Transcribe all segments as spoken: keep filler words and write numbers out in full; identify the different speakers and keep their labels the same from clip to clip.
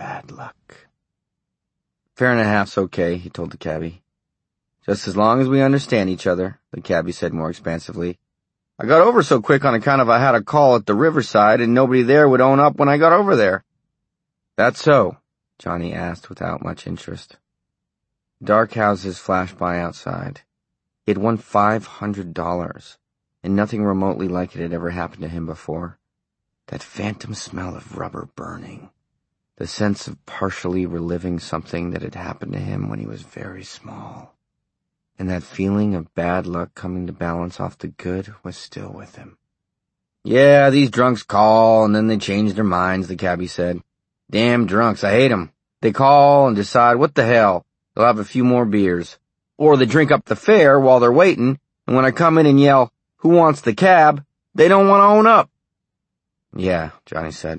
Speaker 1: bad luck. Fair and a half's okay, he told the cabbie. Just as long as we understand each other, the cabbie said more expansively. I got over so quick on account of I had a call at the riverside and nobody there would own up when I got over there. That's so? Johnny asked without much interest. Dark houses flashed by outside. He had won five hundred dollars, and nothing remotely like it had ever happened to him before. That phantom smell of rubber burning. The sense of partially reliving something that had happened to him when he was very small. And that feeling of bad luck coming to balance off the good was still with him. Yeah, these drunks call and then they change their minds, the cabbie said. Damn drunks, I hate 'em. They call and decide what the hell, they'll have a few more beers. Or they drink up the fare while they're waiting, and when I come in and yell, who wants the cab, they don't want to own up. Yeah, Johnny said.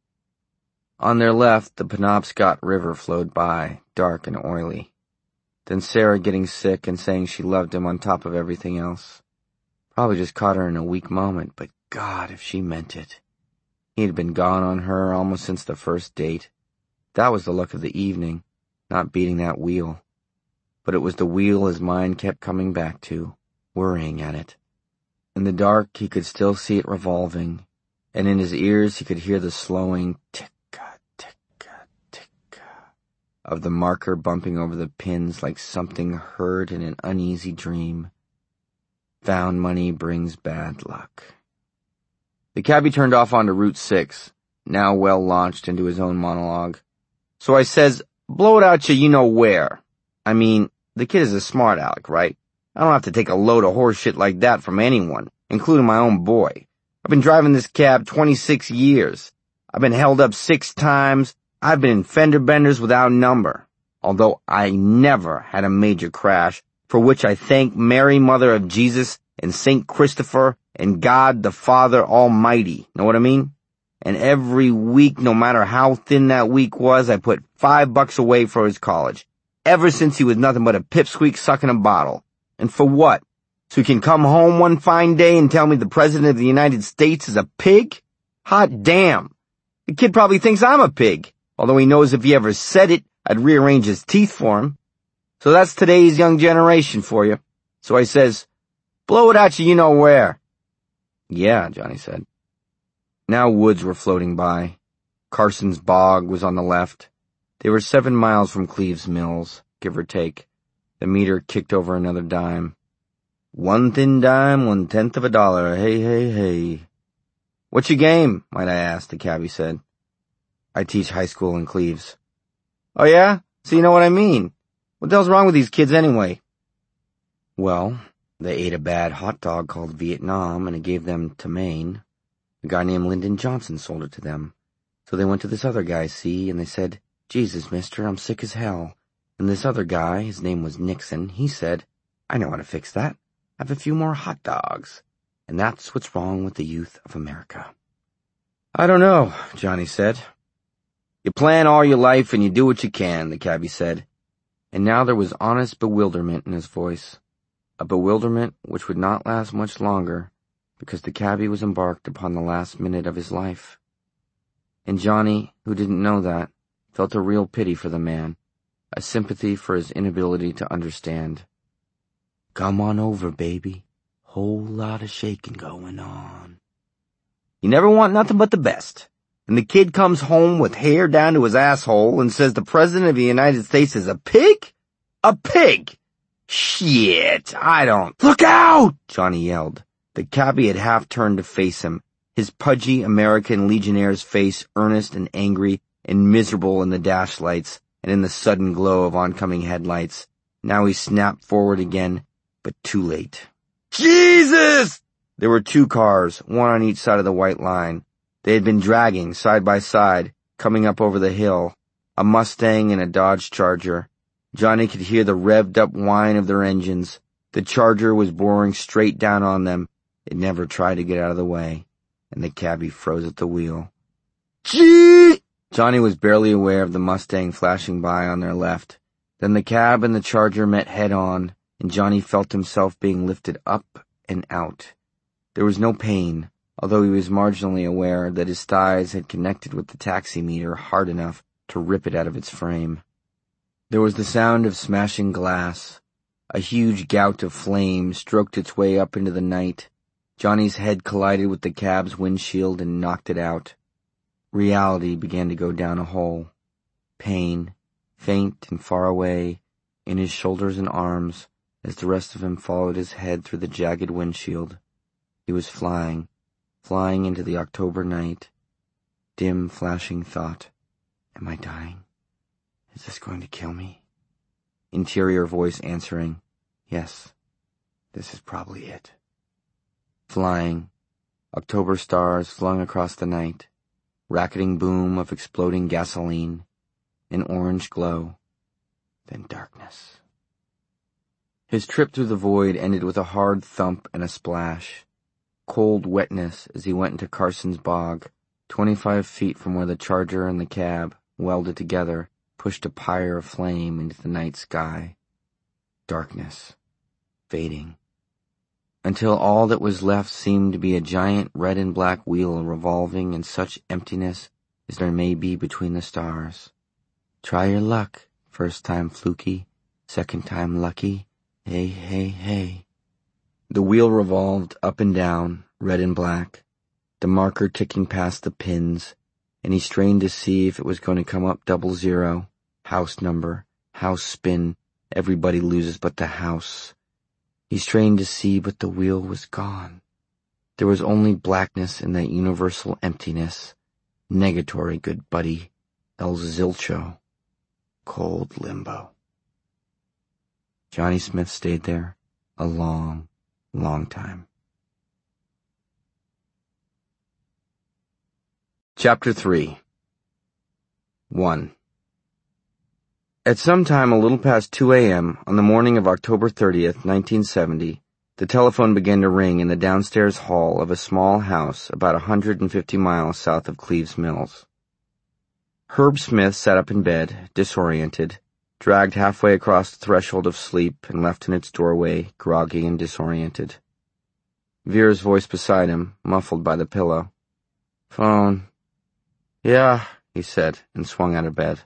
Speaker 1: On their left, the Penobscot River flowed by, dark and oily. Then Sarah getting sick and saying she loved him on top of everything else. Probably just caught her in a weak moment, but God, if she meant it. He had been gone on her almost since the first date. That was the luck of the evening, not beating that wheel. But it was the wheel his mind kept coming back to, worrying at it. In the dark, he could still see it revolving, and in his ears he could hear the slowing tick-a, tick-a, tick-a of the marker bumping over the pins like something heard in an uneasy dream. Found money brings bad luck. The cabbie turned off onto Route six, now well launched into his own monologue. So I says, blow it out you know where. I mean, the kid is a smart aleck, right? I don't have to take a load of horse shit like that from anyone, including my own boy. I've been driving this cab twenty-six years. I've been held up six times. I've been in fender benders without number. Although I never had a major crash, for which I thank Mary, Mother of Jesus, and Saint Christopher, and God the Father Almighty. Know what I mean? And every week, no matter how thin that week was, I put five bucks away for his college. Ever since he was nothing but a pipsqueak sucking a bottle. And for what? So he can come home one fine day and tell me the President of the United States is a pig? Hot damn. The kid probably thinks I'm a pig, although he knows if he ever said it, I'd rearrange his teeth for him. So that's today's young generation for you. So I says, blow it at you you know where. Yeah, Johnny said. Now woods were floating by. Carson's Bog was on the left. They were seven miles from Cleves Mills, give or take. The meter kicked over another dime. One thin dime, one tenth of a dollar, hey, hey, hey. What's your game, might I ask, the cabbie said. I teach high school in Cleves. Oh yeah? So you know what I mean. What the hell's wrong with these kids anyway? Well, they ate a bad hot dog called Vietnam, and it gave them to Maine. A guy named Lyndon Johnson sold it to them. So they went to this other guy, see, and they said, Jesus, mister, I'm sick as hell. And this other guy, his name was Nixon, he said, I know how to fix that. Have a few more hot dogs. And that's what's wrong with the youth of America. I don't know, Johnny said. You plan all your life and you do what you can, the cabbie said. And now there was honest bewilderment in his voice. A bewilderment which would not last much longer, because the cabbie was embarked upon the last minute of his life. And Johnny, who didn't know that, felt a real pity for the man, a sympathy for his inability to understand. Come on over, baby. Whole lot of shaking going on. You never want nothing but the best. And the kid comes home with hair down to his asshole and says the President of the United States is a pig? A pig! Shit, I don't... Look out! Johnny yelled. The cabbie had half turned to face him, his pudgy American Legionnaire's face earnest and angry and miserable in the dash lights and in the sudden glow of oncoming headlights. Now he snapped forward again, but too late. Jesus! There were two cars, one on each side of the white line. They had been dragging, side by side, coming up over the hill, a Mustang and a Dodge Charger. Johnny could hear the revved-up whine of their engines. The Charger was boring straight down on them. It never tried to get out of the way, and the cabbie froze at the wheel. Gee! Johnny was barely aware of the Mustang flashing by on their left. Then the cab and the Charger met head-on, and Johnny felt himself being lifted up and out. There was no pain, although he was marginally aware that his thighs had connected with the taxi meter hard enough to rip it out of its frame. There was the sound of smashing glass. A huge gout of flame stroked its way up into the night. Johnny's head collided with the cab's windshield and knocked it out. Reality began to go down a hole. Pain, faint and far away, in his shoulders and arms, as the rest of him followed his head through the jagged windshield. He was flying, flying into the October night. Dim, flashing thought. Am I dying? Is this going to kill me? Interior voice answering, yes, this is probably it. Flying, October stars flung across the night, racketing boom of exploding gasoline, an orange glow, then darkness. His trip through the void ended with a hard thump and a splash. Cold wetness as he went into Carson's bog, twenty-five feet from where the Charger and the cab, welded together, pushed a pyre of flame into the night sky. Darkness, fading, until all that was left seemed to be a giant red and black wheel revolving in such emptiness as there may be between the stars. Try your luck, first time fluky, second time lucky, hey, hey, hey. The wheel revolved up and down, red and black, the marker ticking past the pins, and he strained to see if it was going to come up double zero, house number, house spin, everybody loses but the house. He strained to see, but the wheel was gone. There was only blackness in that universal emptiness. Negatory, good buddy. El Zilcho. Cold limbo. Johnny Smith stayed there a long, long time. Chapter three. one. At some time a little past two a.m. on the morning of October thirtieth, nineteen seventy, the telephone began to ring in the downstairs hall of a small house about a hundred and fifty miles south of Cleves Mills. Herb Smith sat up in bed, disoriented, dragged halfway across the threshold of sleep and left in its doorway, groggy and disoriented. Vera's voice beside him, muffled by the pillow. Phone. Yeah, he said, and swung out of bed.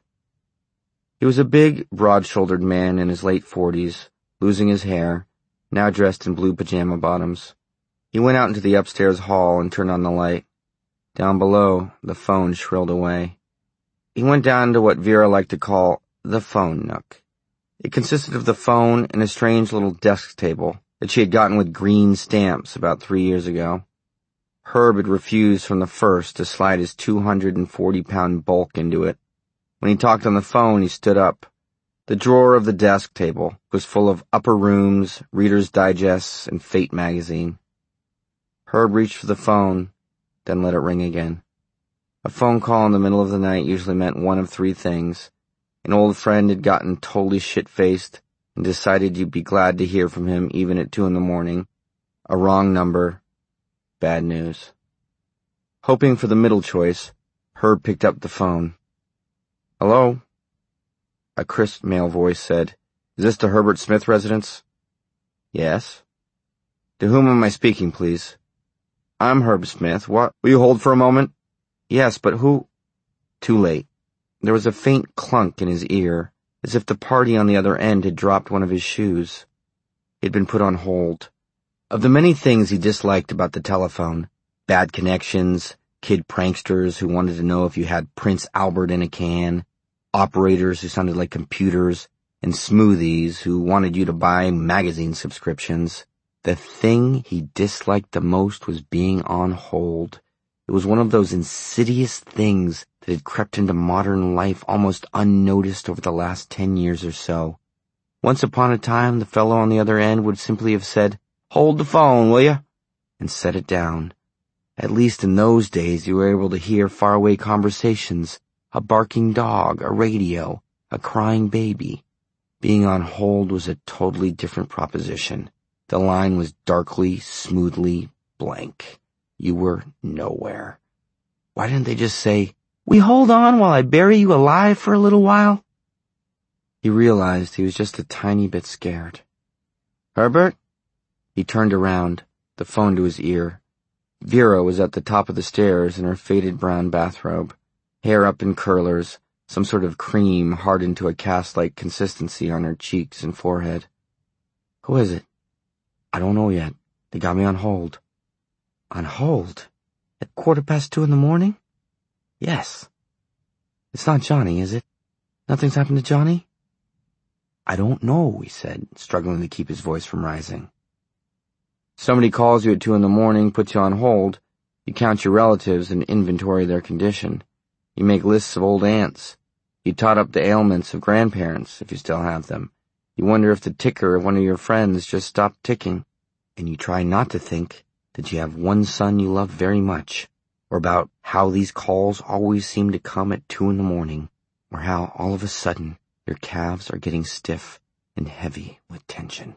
Speaker 1: He was a big, broad-shouldered man in his late forties, losing his hair, now dressed in blue pajama bottoms. He went out into the upstairs hall and turned on the light. Down below, the phone shrilled away. He went down to what Vera liked to call the phone nook. It consisted of the phone and a strange little desk table that she had gotten with green stamps about three years ago. Herb had refused from the first to slide his two hundred forty pound bulk into it. When he talked on the phone, he stood up. The drawer of the desk table was full of Upper Rooms, Reader's Digests, and Fate magazine. Herb reached for the phone, then let it ring again. A phone call in the middle of the night usually meant one of three things. An old friend had gotten totally shit-faced and decided you'd be glad to hear from him even at two in the morning. A wrong number. Bad news. Hoping for the middle choice, Herb picked up the phone. Hello? A crisp male voice said, Is this the Herbert Smith residence? Yes. To whom am I speaking, please? I'm Herb Smith. What? Will you hold for a moment? Yes, but who? Too late. There was a faint clunk in his ear, as if the party on the other end had dropped one of his shoes. He had been put on hold. Of the many things he disliked about the telephone, bad connections, kid pranksters who wanted to know if you had Prince Albert in a can, operators who sounded like computers, and smoothies who wanted you to buy magazine subscriptions, the thing he disliked the most was being on hold. It was one of those insidious things that had crept into modern life almost unnoticed over the last ten years or so. Once upon a time, the fellow on the other end would simply have said, Hold the phone, will you? And set it down. At least in those days you were able to hear faraway conversations, a barking dog, a radio, a crying baby. Being on hold was a totally different proposition. The line was darkly, smoothly blank. You were nowhere. Why didn't they just say, We hold on while I bury you alive for a little while? He realized he was just a tiny bit scared. Herbert? He turned around, the phone to his ear. Vera was at the top of the stairs in her faded brown bathrobe, hair up in curlers, some sort of cream hardened to a cast-like consistency on her cheeks and forehead. Who is it? I don't know yet. They got me on hold. On hold? At quarter past two in the morning? Yes. It's not Johnny, is it? Nothing's happened to Johnny? I don't know, he said, struggling to keep his voice from rising. Somebody calls you at two in the morning, puts you on hold. You count your relatives and inventory their condition. You make lists of old aunts. You tot up the ailments of grandparents, if you still have them. You wonder if the ticker of one of your friends just stopped ticking. And you try not to think that you have one son you love very much, or about how these calls always seem to come at two in the morning, or how all of a sudden your calves are getting stiff and heavy with tension.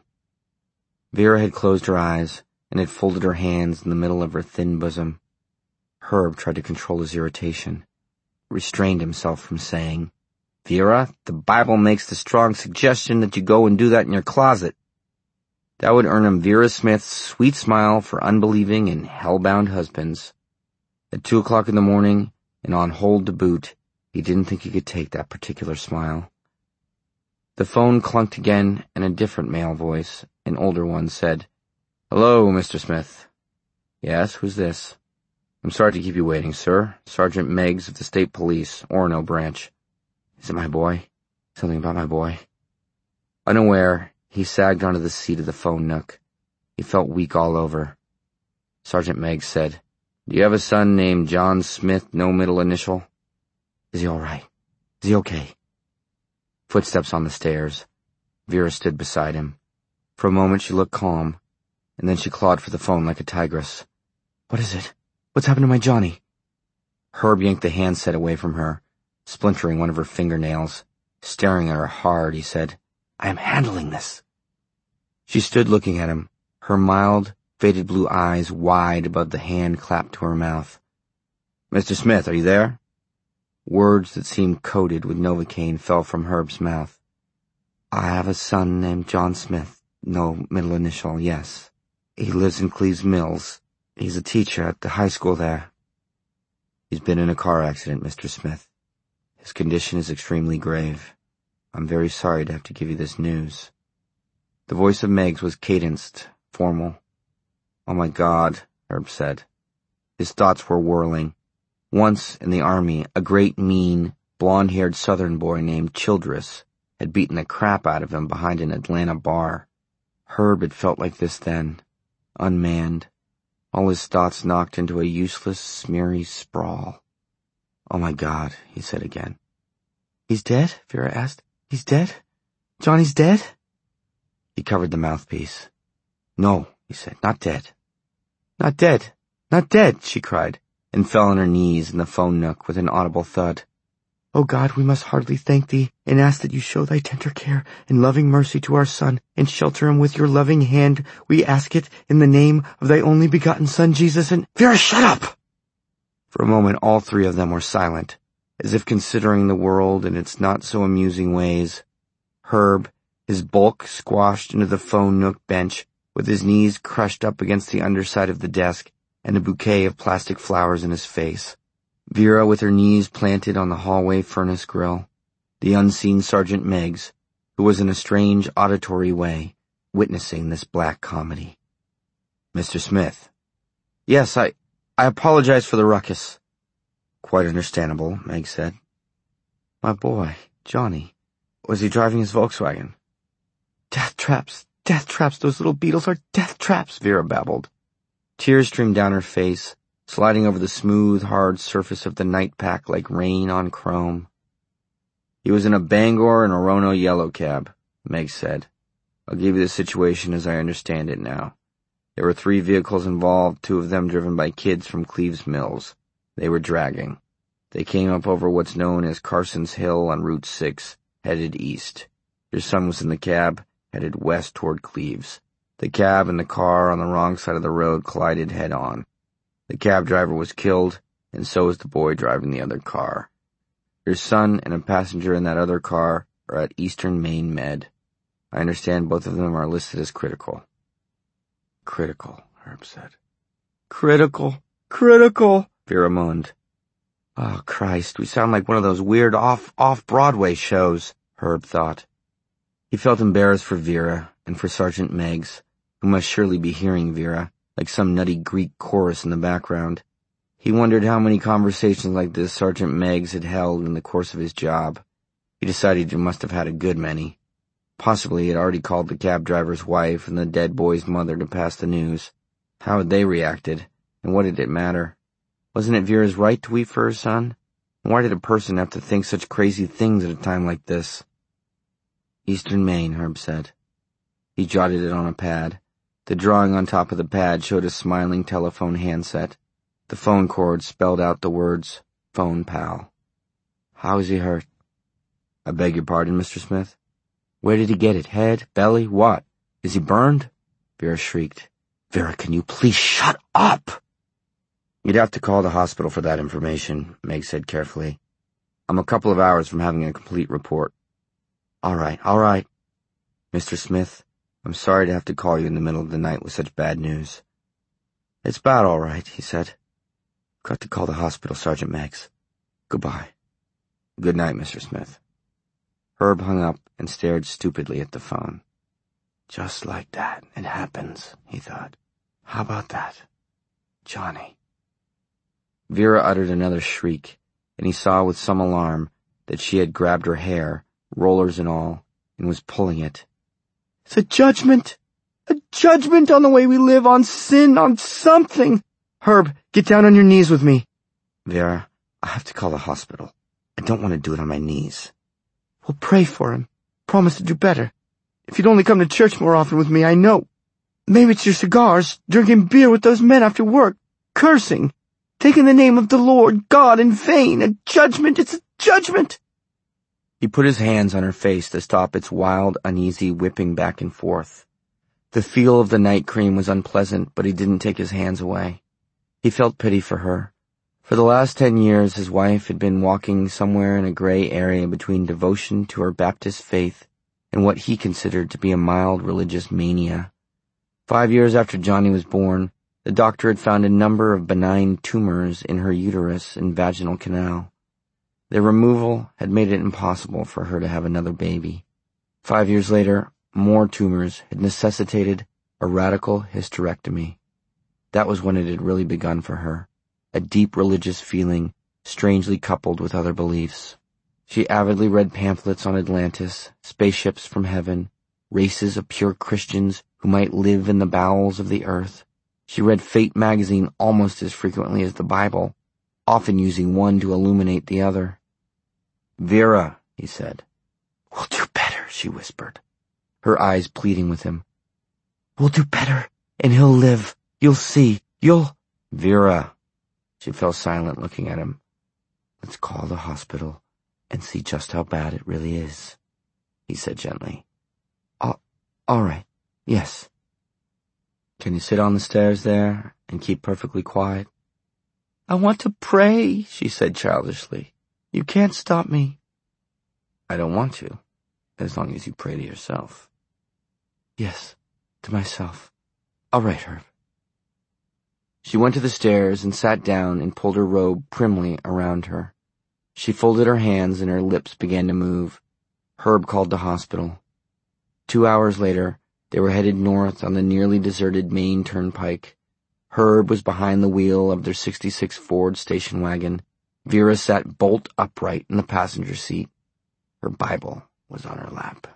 Speaker 1: Vera had closed her eyes and had folded her hands in the middle of her thin bosom. Herb tried to control his irritation, restrained himself from saying, Vera, the Bible makes the strong suggestion that you go and do that in your closet. That would earn him Vera Smith's sweet smile for unbelieving and hell-bound husbands. At two o'clock in the morning, and on hold to boot, he didn't think he could take that particular smile. The phone clunked again, and a different male voice, an older one, said, Hello, Mister Smith. Yes, who's this? I'm sorry to keep you waiting, sir. Sergeant Meggs of the State Police, Orono Branch. Is it my boy? Something about my boy? Unaware, he sagged onto the seat of the phone nook. He felt weak all over. Sergeant Meggs said, Do you have a son named John Smith, no middle initial? Is he all right? Is he okay? Footsteps on the stairs. Vera stood beside him. For a moment she looked calm, and then she clawed for the phone like a tigress. What is it? What's happened to my Johnny? Herb yanked the handset away from her, splintering one of her fingernails. Staring at her hard, he said, I am handling this. She stood looking at him, her mild, faded blue eyes wide above the hand clapped to her mouth. Mister Smith, are you there? Words that seemed coated with Novocaine fell from Herb's mouth. I have a son named John Smith, no middle initial, yes. He lives in Cleves Mills. He's a teacher at the high school there. He's been in a car accident, Mister Smith. His condition is extremely grave. I'm very sorry to have to give you this news. The voice of Meggs was cadenced, formal. Oh my God, Herb said. His thoughts were whirling. Once in the army, a great mean, blonde-haired southern boy named Childress had beaten the crap out of him behind an Atlanta bar. Herb had felt like this then, unmanned, all his thoughts knocked into a useless, smeary sprawl. Oh my God, he said again. He's dead? Vera asked. He's dead? Johnny's dead? He covered the mouthpiece. No, he said, not dead. Not dead, not dead, she cried, and fell on her knees in the phone nook with an audible thud. O God, we must heartily thank thee, and ask that you show thy tender care and loving mercy to our son, and shelter him with your loving hand. We ask it in the name of thy only begotten Son, Jesus, and— Vera, shut up! For a moment all three of them were silent, as if considering the world in its not-so-amusing ways. Herb, his bulk squashed into the phone nook bench, with his knees crushed up against the underside of the desk, and a bouquet of plastic flowers in his face. Vera with her knees planted on the hallway furnace grill. The unseen Sergeant Meggs, who was in a strange auditory way, witnessing this black comedy. Mister Smith. Yes, I, I apologize for the ruckus. Quite understandable, Meg said. My boy, Johnny. Was he driving his Volkswagen? Death traps, death traps, those little beetles are death traps, Vera babbled. Tears streamed down her face, sliding over the smooth, hard surface of the night pack like rain on chrome. He was in a Bangor and Orono yellow cab, Meg said. I'll give you the situation as I understand it now. There were three vehicles involved, two of them driven by kids from Cleves Mills. They were dragging. They came up over what's known as Carson's Hill on Route six, headed east. Your son was in the cab, headed west toward Cleves. The cab and the car on the wrong side of the road collided head-on. The cab driver was killed, and so was the boy driving the other car. Your son and a passenger in that other car are at Eastern Maine Med. I understand both of them are listed as critical. Critical, Herb said. Critical, critical, Vera moaned. Oh, Christ, we sound like one of those weird off, off-Broadway shows, Herb thought. He felt embarrassed for Vera and for Sergeant Meigs, who must surely be hearing Vera, like some nutty Greek chorus in the background. He wondered how many conversations like this Sergeant Meigs had held in the course of his job. He decided he must have had a good many. Possibly he had already called the cab driver's wife and the dead boy's mother to pass the news. How had they reacted, and what did it matter? Wasn't it Vera's right to weep for her son? And why did a person have to think such crazy things at a time like this? Eastern Maine, Herb said. He jotted it on a pad. The drawing on top of the pad showed a smiling telephone handset. The phone cord spelled out the words, Phone Pal. How is he hurt? I beg your pardon, Mister Smith? Where did he get it? Head? Belly? What? Is he burned? Vera shrieked. Vera, can you please shut up? You'd have to call the hospital for that information, Meg said carefully. I'm a couple of hours from having a complete report. All right, all right. Mister Smith, I'm sorry to have to call you in the middle of the night with such bad news. It's about all right, he said. Got to call the hospital, Sergeant Meigs. Goodbye. Good night, Mister Smith. Herb hung up and stared stupidly at the phone. Just like that, it happens, he thought. How about that? Johnny. Vera uttered another shriek, and he saw with some alarm that she had grabbed her hair, rollers and all, and was pulling it. It's a judgment! A judgment on the way we live, on sin, on something! Herb, get down on your knees with me. Vera, I have to call the hospital. I don't want to do it on my knees. We'll pray for him. Promise to do better. If you'd only come to church more often with me, I know. Maybe it's your cigars, drinking beer with those men after work, cursing, taking the name of the Lord God in vain. A judgment, it's a judgment! He put his hands on her face to stop its wild, uneasy whipping back and forth. The feel of the night cream was unpleasant, but he didn't take his hands away. He felt pity for her. For the last ten years, his wife had been walking somewhere in a gray area between devotion to her Baptist faith and what he considered to be a mild religious mania. Five years after Johnny was born, the doctor had found a number of benign tumors in her uterus and vaginal canal. Their removal had made it impossible for her to have another baby. Five years later, more tumors had necessitated a radical hysterectomy. That was when it had really begun for her, a deep religious feeling strangely coupled with other beliefs. She avidly read pamphlets on Atlantis, spaceships from heaven, races of pure Christians who might live in the bowels of the earth. She read Fate magazine almost as frequently as the Bible, often using one to illuminate the other. Vera, he said. We'll do better, she whispered, her eyes pleading with him. We'll do better, and he'll live. You'll see. You'll... Vera. She fell silent, looking at him. Let's call the hospital and see just how bad it really is, he said gently. All, all right. Yes. Can you sit on the stairs there and keep perfectly quiet? I want to pray, she said childishly. You can't stop me. I don't want to, as long as you pray to yourself. Yes, to myself. All right, Herb. She went to the stairs and sat down and pulled her robe primly around her. She folded her hands and her lips began to move. Herb called the hospital. Two hours later, they were headed north on the nearly deserted Maine Turnpike. Herb was behind the wheel of their sixty-six Ford station wagon. Vera sat bolt upright in the passenger seat. Her Bible was on her lap.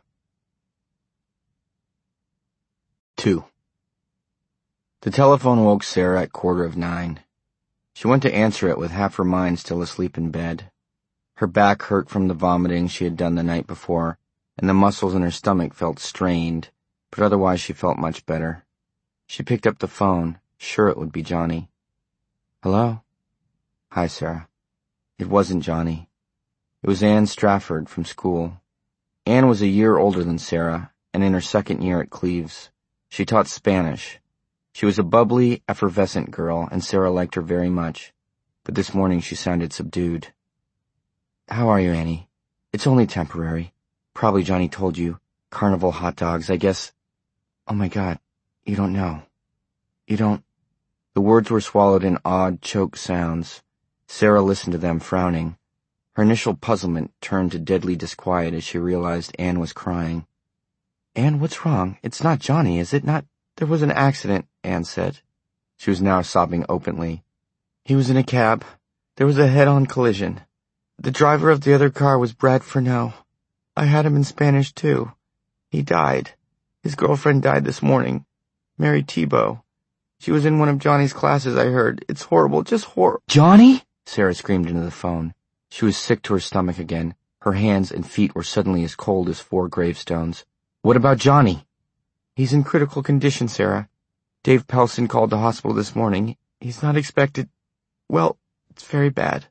Speaker 1: Two. The telephone woke Sarah at quarter of nine. She went to answer it with half her mind still asleep in bed. Her back hurt from the vomiting she had done the night before, and the muscles in her stomach felt strained, but otherwise she felt much better. She picked up the phone, sure it would be Johnny. Hello? Hi, Sarah. It wasn't Johnny. It was Anne Strafford from school. Anne was a year older than Sarah, and in her second year at Cleves. She taught Spanish. She was a bubbly, effervescent girl, and Sarah liked her very much, but this morning she sounded subdued. How are you, Annie? It's only temporary. Probably Johnny told you. Carnival hot dogs, I guess. Oh my God, you don't know. You don't... The words were swallowed in odd, choked sounds. Sarah listened to them, frowning. Her initial puzzlement turned to deadly disquiet as she realized Anne was crying. "Anne, what's wrong? It's not Johnny, is it? Not—" "There was an accident," Anne said. She was now sobbing openly. "He was in a cab. There was a head-on collision. The driver of the other car was Brad Furneaux. I had him in Spanish, too. He died. His girlfriend died this morning. Mary Thibault. She was in one of Johnny's classes, I heard. It's horrible, just hor—" "Johnny?" Sarah screamed into the phone. She was sick to her stomach again. Her hands and feet were suddenly as cold as four gravestones. "What about Johnny?" "He's in critical condition, Sarah. Dave Pelson called the hospital this morning. He's not expected. Well, it's very bad."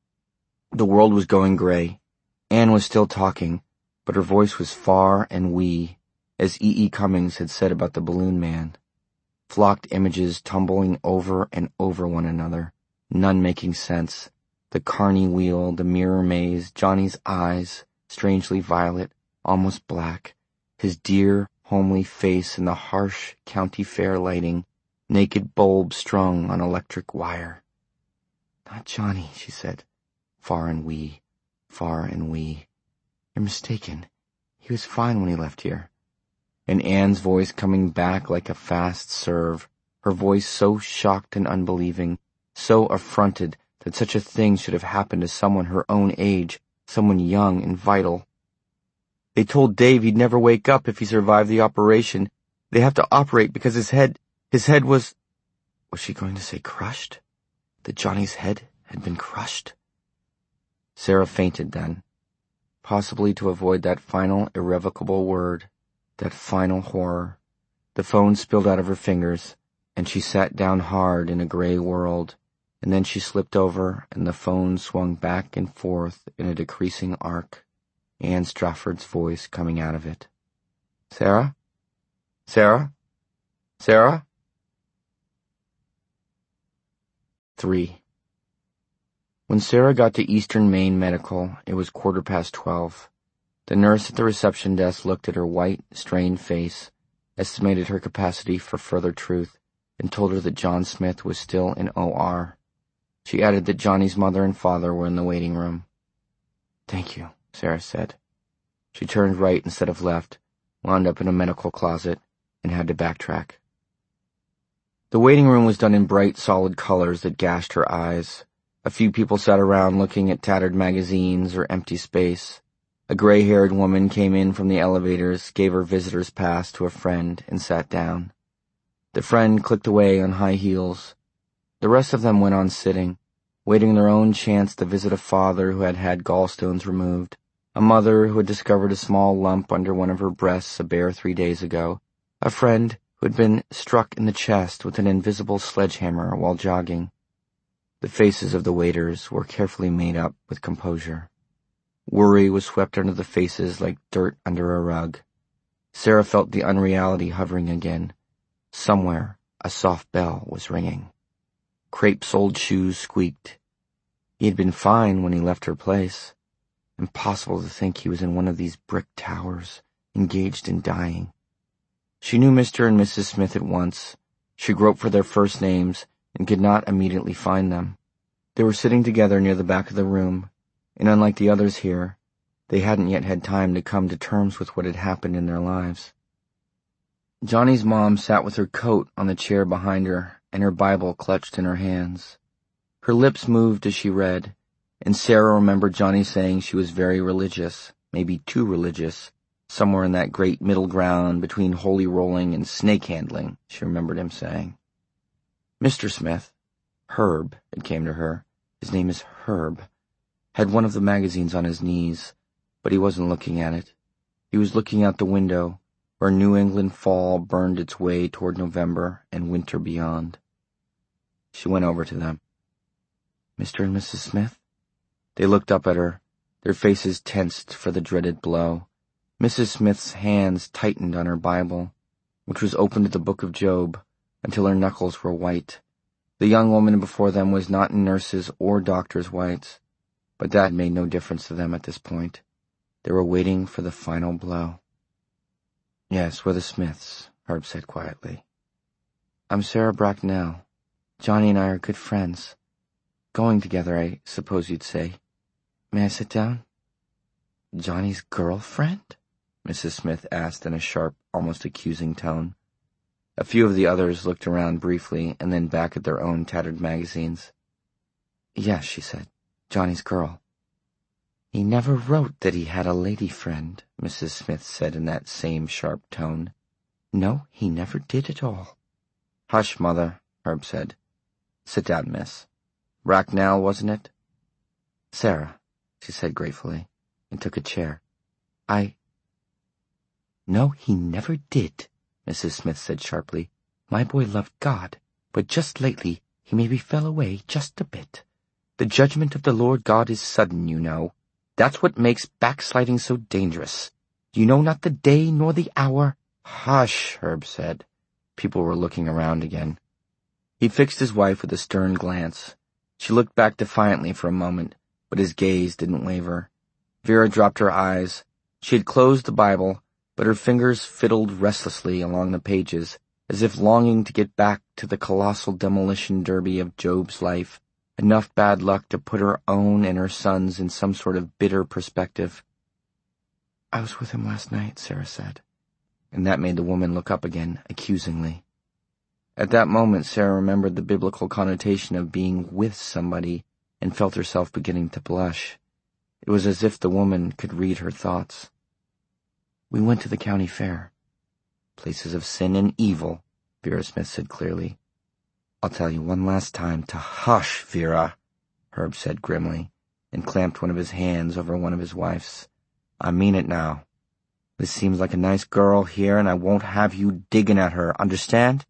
Speaker 1: The world was going gray. Anne was still talking, but her voice was far and wee, as E. E. Cummings had said about the balloon man. Flocked images tumbling over and over one another, none making sense. The carny wheel, the mirror maze, Johnny's eyes, strangely violet, almost black, his dear, homely face in the harsh county fair lighting, naked bulbs strung on electric wire. "Not Johnny," she said, far and wee, far and wee. "You're mistaken. He was fine when he left here." And Anne's voice coming back like a fast serve, her voice so shocked and unbelieving, so affronted that such a thing should have happened to someone her own age, someone young and vital. "They told Dave he'd never wake up if he survived the operation. They have to operate because his head, his head was—" Was she going to say crushed? That Johnny's head had been crushed? Sarah fainted then, possibly to avoid that final irrevocable word, that final horror. The phone spilled out of her fingers, and she sat down hard in a gray world, and then she slipped over, and the phone swung back and forth in a decreasing arc, Anne Strafford's voice coming out of it. "Sarah? Sarah? Sarah?" Three. When Sarah got to Eastern Maine Medical, it was quarter past twelve. The nurse at the reception desk looked at her white, strained face, estimated her capacity for further truth, and told her that John Smith was still in O R. She added that Johnny's mother and father were in the waiting room. "Thank you," Sarah said. She turned right instead of left, wound up in a medical closet, and had to backtrack. The waiting room was done in bright, solid colors that gashed her eyes. A few people sat around looking at tattered magazines or empty space. A gray-haired woman came in from the elevators, gave her visitor's pass to a friend, and sat down. The friend clicked away on high heels. The rest of them went on sitting, waiting their own chance to visit a father who had had gallstones removed, a mother who had discovered a small lump under one of her breasts a bare three days ago, a friend who had been struck in the chest with an invisible sledgehammer while jogging. The faces of the waiters were carefully made up with composure. Worry was swept under the faces like dirt under a rug. Sarah felt the unreality hovering again. Somewhere, a soft bell was ringing. Crepe-soled shoes squeaked. He had been fine when he left her place. Impossible to think he was in one of these brick towers, engaged in dying. She knew Mister and Missus Smith at once. She groped for their first names and could not immediately find them. They were sitting together near the back of the room, and unlike the others here, they hadn't yet had time to come to terms with what had happened in their lives. Johnny's mom sat with her coat on the chair behind her and her Bible clutched in her hands. Her lips moved as she read, and Sarah remembered Johnny saying she was very religious, maybe too religious, somewhere in that great middle ground between holy rolling and snake handling, she remembered him saying. Mister Smith, Herb, it came to her, his name is Herb, had one of the magazines on his knees, but he wasn't looking at it. He was looking out the window, where New England fall burned its way toward November and winter beyond. She went over to them. Mister and Missus Smith? They looked up at her, their faces tensed for the dreaded blow. Missus Smith's hands tightened on her Bible, which was open to the book of Job, until her knuckles were white. The young woman before them was not in nurses' or doctors' whites, but that made no difference to them at this point. They were waiting for the final blow. Yes, we're the Smiths, Herb said quietly. I'm Sarah Bracknell. Johnny and I are good friends. going together, I suppose you'd say. May I sit down?" "Johnny's girlfriend?" Missus Smith asked in a sharp, almost accusing tone. A few of the others looked around briefly and then back at their own tattered magazines. "Yes," she said, "Johnny's girl." "He never wrote that he had a lady friend," Missus Smith said in that same sharp tone. "No, he never did at all." "Hush, Mother," Herb said. "Sit down, miss. Bracknell, wasn't it?" "Sarah," she said gratefully, and took a chair. I... "No, he never did," Missus Smith said sharply. "My boy loved God, but just lately he maybe fell away just a bit. The judgment of the Lord God is sudden, you know. That's what makes backsliding so dangerous. You know not the day nor the hour." "Hush," Herb said. People were looking around again. He fixed his wife with a stern glance. She looked back defiantly for a moment, but his gaze didn't waver. Vera dropped her eyes. She had closed the Bible, but her fingers fiddled restlessly along the pages, as if longing to get back to the colossal demolition derby of Job's life, enough bad luck to put her own and her son's in some sort of bitter perspective. "I was with him last night," Sarah said, and that made the woman look up again, accusingly. At that moment, Sarah remembered the biblical connotation of being with somebody and felt herself beginning to blush. It was as if the woman could read her thoughts. "We went to the county fair." "Places of sin and evil," Vera Smith said clearly. "I'll tell you one last time to hush, Vera," Herb said grimly, and clamped one of his hands over one of his wife's. "I mean it now. This seems like a nice girl here, and I won't have you digging at her, understand?"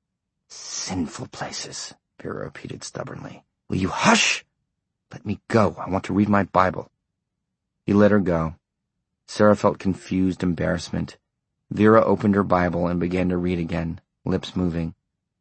Speaker 1: "Sinful places," Vera repeated stubbornly. "Will you hush? Let me go. I want to read my Bible." He let her go. Sarah felt confused embarrassment. Vera opened her Bible and began to read again, lips moving.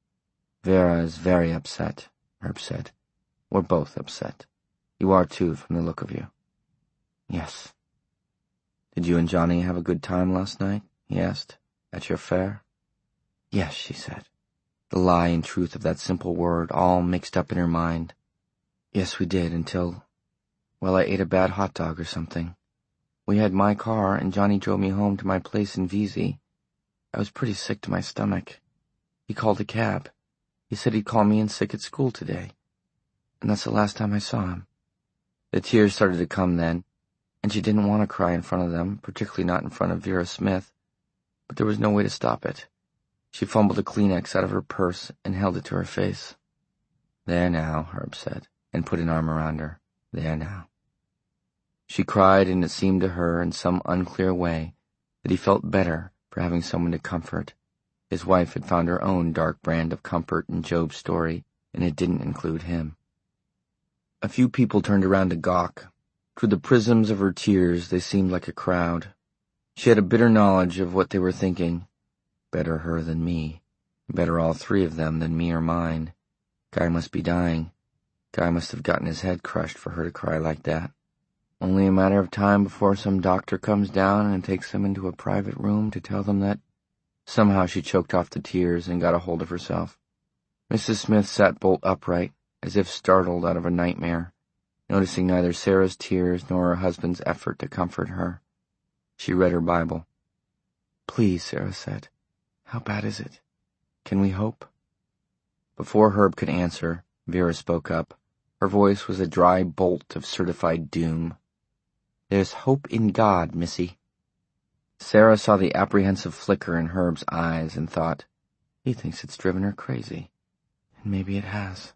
Speaker 1: "Vera is very upset," Herb said. "We're both upset. You are too, from the look of you." "Yes." "Did you and Johnny have a good time last night?" he asked. "At your fair?" "Yes," she said. The lie and truth of that simple word all mixed up in her mind. "Yes, we did, until, well, I ate a bad hot dog or something. We had my car, and Johnny drove me home to my place in Vesey. I was pretty sick to my stomach. He called a cab. He said he'd call me in sick at school today. And that's the last time I saw him." The tears started to come then, and she didn't want to cry in front of them, particularly not in front of Vera Smith, but there was no way to stop it. She fumbled a Kleenex out of her purse and held it to her face. "There now," Herb said, and put an arm around her. "There now." She cried, and it seemed to her in some unclear way that he felt better for having someone to comfort. His wife had found her own dark brand of comfort in Job's story, and it didn't include him. A few people turned around to gawk. Through the prisms of her tears, they seemed like a crowd. She had a bitter knowledge of what they were thinking. Better her than me. Better all three of them than me or mine. Guy must be dying. Guy must have gotten his head crushed for her to cry like that. Only a matter of time before some doctor comes down and takes them into a private room to tell them that... Somehow she choked off the tears and got a hold of herself. Missus Smith sat bolt upright, as if startled out of a nightmare, noticing neither Sarah's tears nor her husband's effort to comfort her. She read her Bible. "Please," Sarah said. "How bad is it? Can we hope?" Before Herb could answer, Vera spoke up. Her voice was a dry bolt of certified doom. "There's hope in God, Missy." Sarah saw the apprehensive flicker in Herb's eyes and thought, he thinks it's driven her crazy. And maybe it has.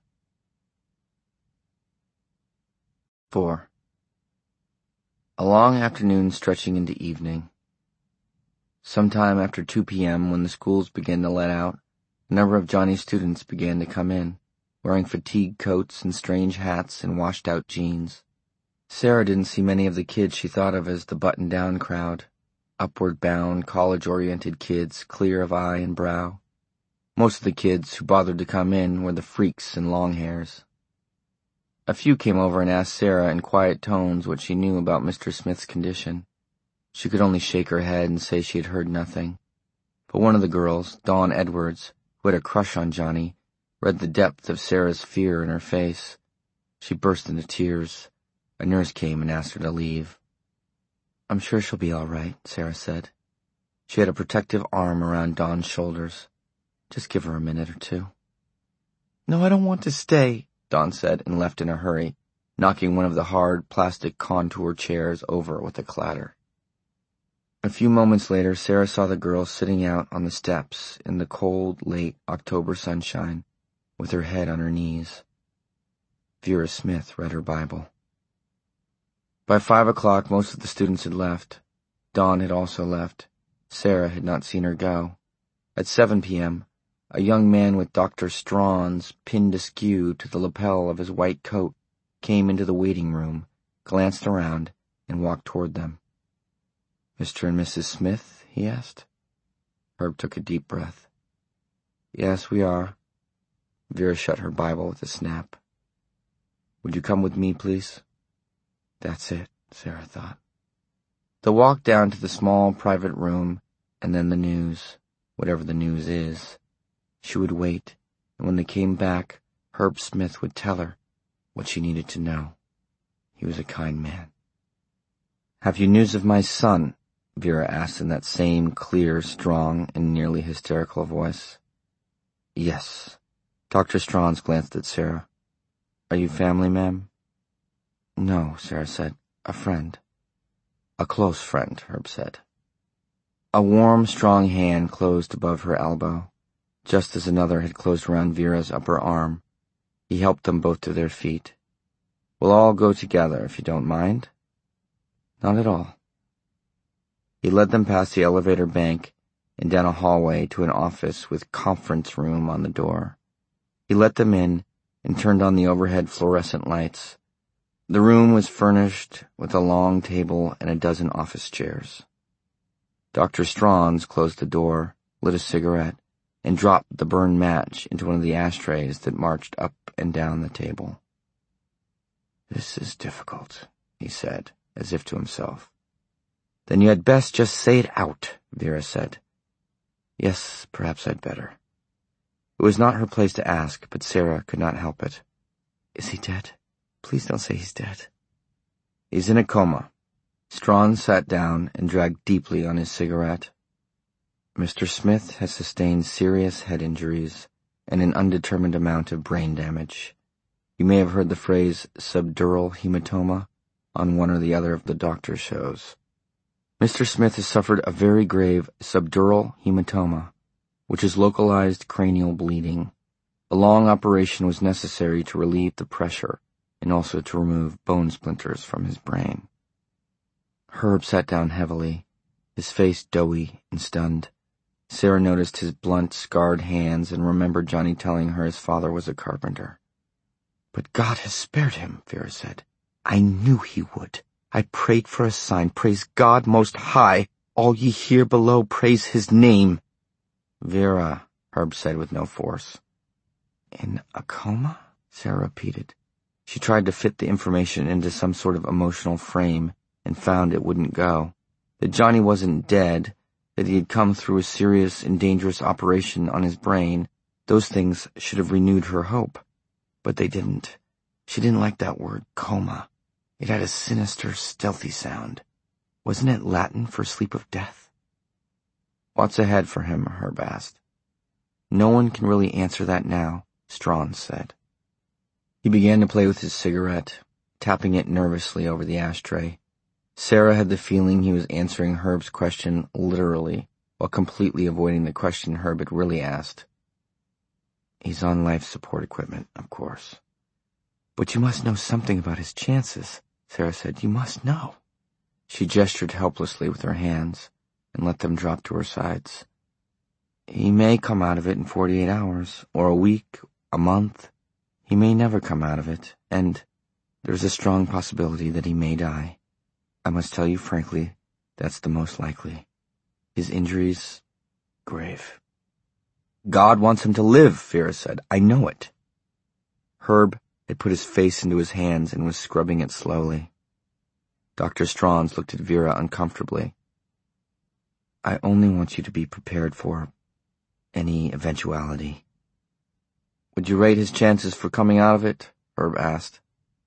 Speaker 1: Four. A long afternoon stretching into evening. Sometime after two p.m., when the schools began to let out, a number of Johnny's students began to come in, wearing fatigue coats and strange hats and washed-out jeans. Sarah didn't see many of the kids she thought of as the button-down crowd, upward-bound, college-oriented kids, clear of eye and brow. Most of the kids who bothered to come in were the freaks and longhairs. A few came over and asked Sarah in quiet tones what she knew about Mister Smith's condition. She could only shake her head and say she had heard nothing. But one of the girls, Dawn Edwards, who had a crush on Johnny, read the depth of Sarah's fear in her face. She burst into tears. A nurse came and asked her to leave. "I'm sure she'll be all right," Sarah said. She had a protective arm around Dawn's shoulders. "Just give her a minute or two." "No, I don't want to stay," Dawn said, and left in a hurry, knocking one of the hard plastic contour chairs over with a clatter. A few moments later, Sarah saw the girl sitting out on the steps in the cold, late October sunshine, with her head on her knees. Vera Smith read her Bible. By five o'clock, most of the students had left. Dawn had also left. Sarah had not seen her go. At seven p.m., a young man with Doctor Strawn's pinned askew to the lapel of his white coat came into the waiting room, glanced around, and walked toward them. "Mister and Missus Smith?" he asked. Herb took a deep breath. "Yes, we are." Vera shut her Bible with a snap. "Would you come with me, please?" That's it, Sarah thought. The walk down to the small private room, and then the news, whatever the news is. She would wait, and when they came back, Herb Smith would tell her what she needed to know. He was a kind man. "Have you news of my son?" Vera asked in that same clear, strong, and nearly hysterical voice. "Yes." Doctor Strawn glanced at Sarah. "Are you family, ma'am?" "No," Sarah said. "A friend." "A close friend," Herb said. A warm, strong hand closed above her elbow, just as another had closed around Vera's upper arm. He helped them both to their feet. "We'll all go together, if you don't mind." "Not at all." He led them past the elevator bank and down a hallway to an office with conference room on the door. He let them in and turned on the overhead fluorescent lights. The room was furnished with a long table and a dozen office chairs. Doctor Strawn closed the door, lit a cigarette, and dropped the burned match into one of the ashtrays that marched up and down the table. "This is difficult," he said, as if to himself. "Then you had best just say it out," Vera said. "Yes, perhaps I'd better." It was not her place to ask, but Sarah could not help it. "Is he dead? Please don't say he's dead." "He's in a coma." Strawn sat down and dragged deeply on his cigarette. "Mister Smith has sustained serious head injuries and an undetermined amount of brain damage. You may have heard the phrase subdural hematoma on one or the other of the doctor's shows. Mister Smith has suffered a very grave subdural hematoma, which is localized cranial bleeding. A long operation was necessary to relieve the pressure and also to remove bone splinters from his brain." Herb sat down heavily, his face doughy and stunned. Sarah noticed his blunt, scarred hands and remembered Johnny telling her his father was a carpenter. "But God has spared him," Vera said. "I knew he would. I prayed for a sign. Praise God Most High. All ye here below, praise his name." "Vera," Herb said with no force. "In a coma?" Sarah repeated. She tried to fit the information into some sort of emotional frame and found it wouldn't go. That Johnny wasn't dead, that he had come through a serious and dangerous operation on his brain, those things should have renewed her hope. But they didn't. She didn't like that word, coma. It had a sinister, stealthy sound. Wasn't it Latin for sleep of death? "What's ahead for him?" Herb asked. "No one can really answer that now," Strawn said. He began to play with his cigarette, tapping it nervously over the ashtray. Sarah had the feeling he was answering Herb's question literally, while completely avoiding the question Herb had really asked. "He's on life support equipment, of course." "But you must know something about his chances," Sarah said. "You must know." She gestured helplessly with her hands and let them drop to her sides. "He may come out of it in forty-eight hours, or a week, a month. He may never come out of it, and there's a strong possibility that he may die. I must tell you frankly, that's the most likely. His injuries, grave." "God wants him to live," Vera said. "I know it." Herb had put his face into his hands and was scrubbing it slowly. Doctor Strawn looked at Vera uncomfortably. "I only want you to be prepared for any eventuality." "Would you rate his chances for coming out of it?" Herb asked.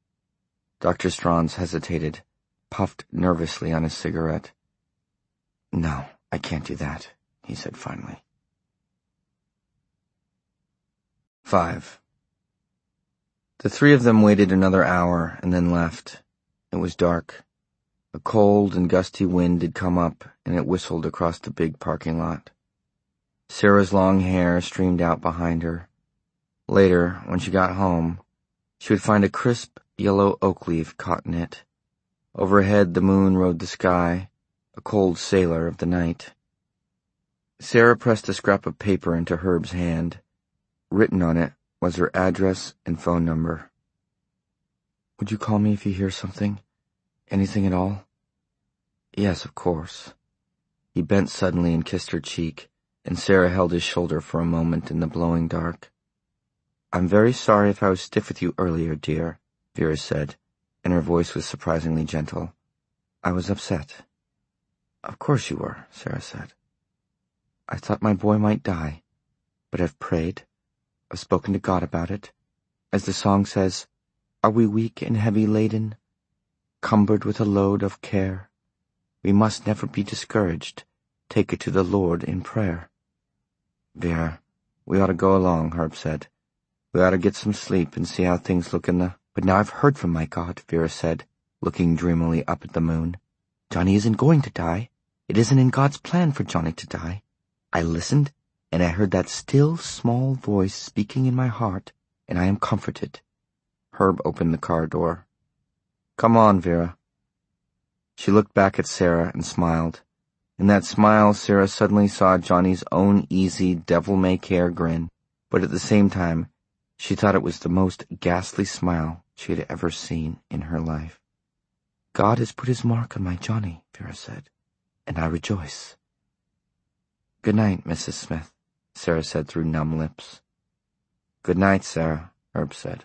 Speaker 1: Doctor Strauss hesitated, puffed nervously on his cigarette. "No, I can't do that," he said finally. Five. The three of them waited another hour and then left. It was dark. A cold and gusty wind had come up, and it whistled across the big parking lot. Sarah's long hair streamed out behind her. Later, when she got home, she would find a crisp yellow oak leaf caught in it. Overhead the moon rode the sky, a cold sailor of the night. Sarah pressed a scrap of paper into Herb's hand. Written on it was her address and phone number. "Would you call me if you hear something? Anything at all?" "Yes, of course." He bent suddenly and kissed her cheek, and Sarah held his shoulder for a moment in the blowing dark. "I'm very sorry if I was stiff with you earlier, dear," Vera said, and her voice was surprisingly gentle. "I was upset." "Of course you were," Sarah said. "I thought my boy might die, but I've prayed. I've spoken to God about it. As the song says, are we weak and heavy laden, cumbered with a load of care? We must never be discouraged. Take it to the Lord in prayer." "Vera, we ought to go along," Herb said. "We ought to get some sleep and see how things look in the—" "But now I've heard from my God," Vera said, looking dreamily up at the moon. "Johnny isn't going to die. It isn't in God's plan for Johnny to die. I listened, and I heard that still, small voice speaking in my heart, and I am comforted." Herb opened the car door. "Come on, Vera." She looked back at Sarah and smiled. In that smile, Sarah suddenly saw Johnny's own easy, devil-may-care grin, but at the same time, she thought it was the most ghastly smile she had ever seen in her life. "God has put his mark on my Johnny," Vera said, "and I rejoice." "Good night, Missus Smith," Sarah said through numb lips. "Good night, Sarah," Herb said.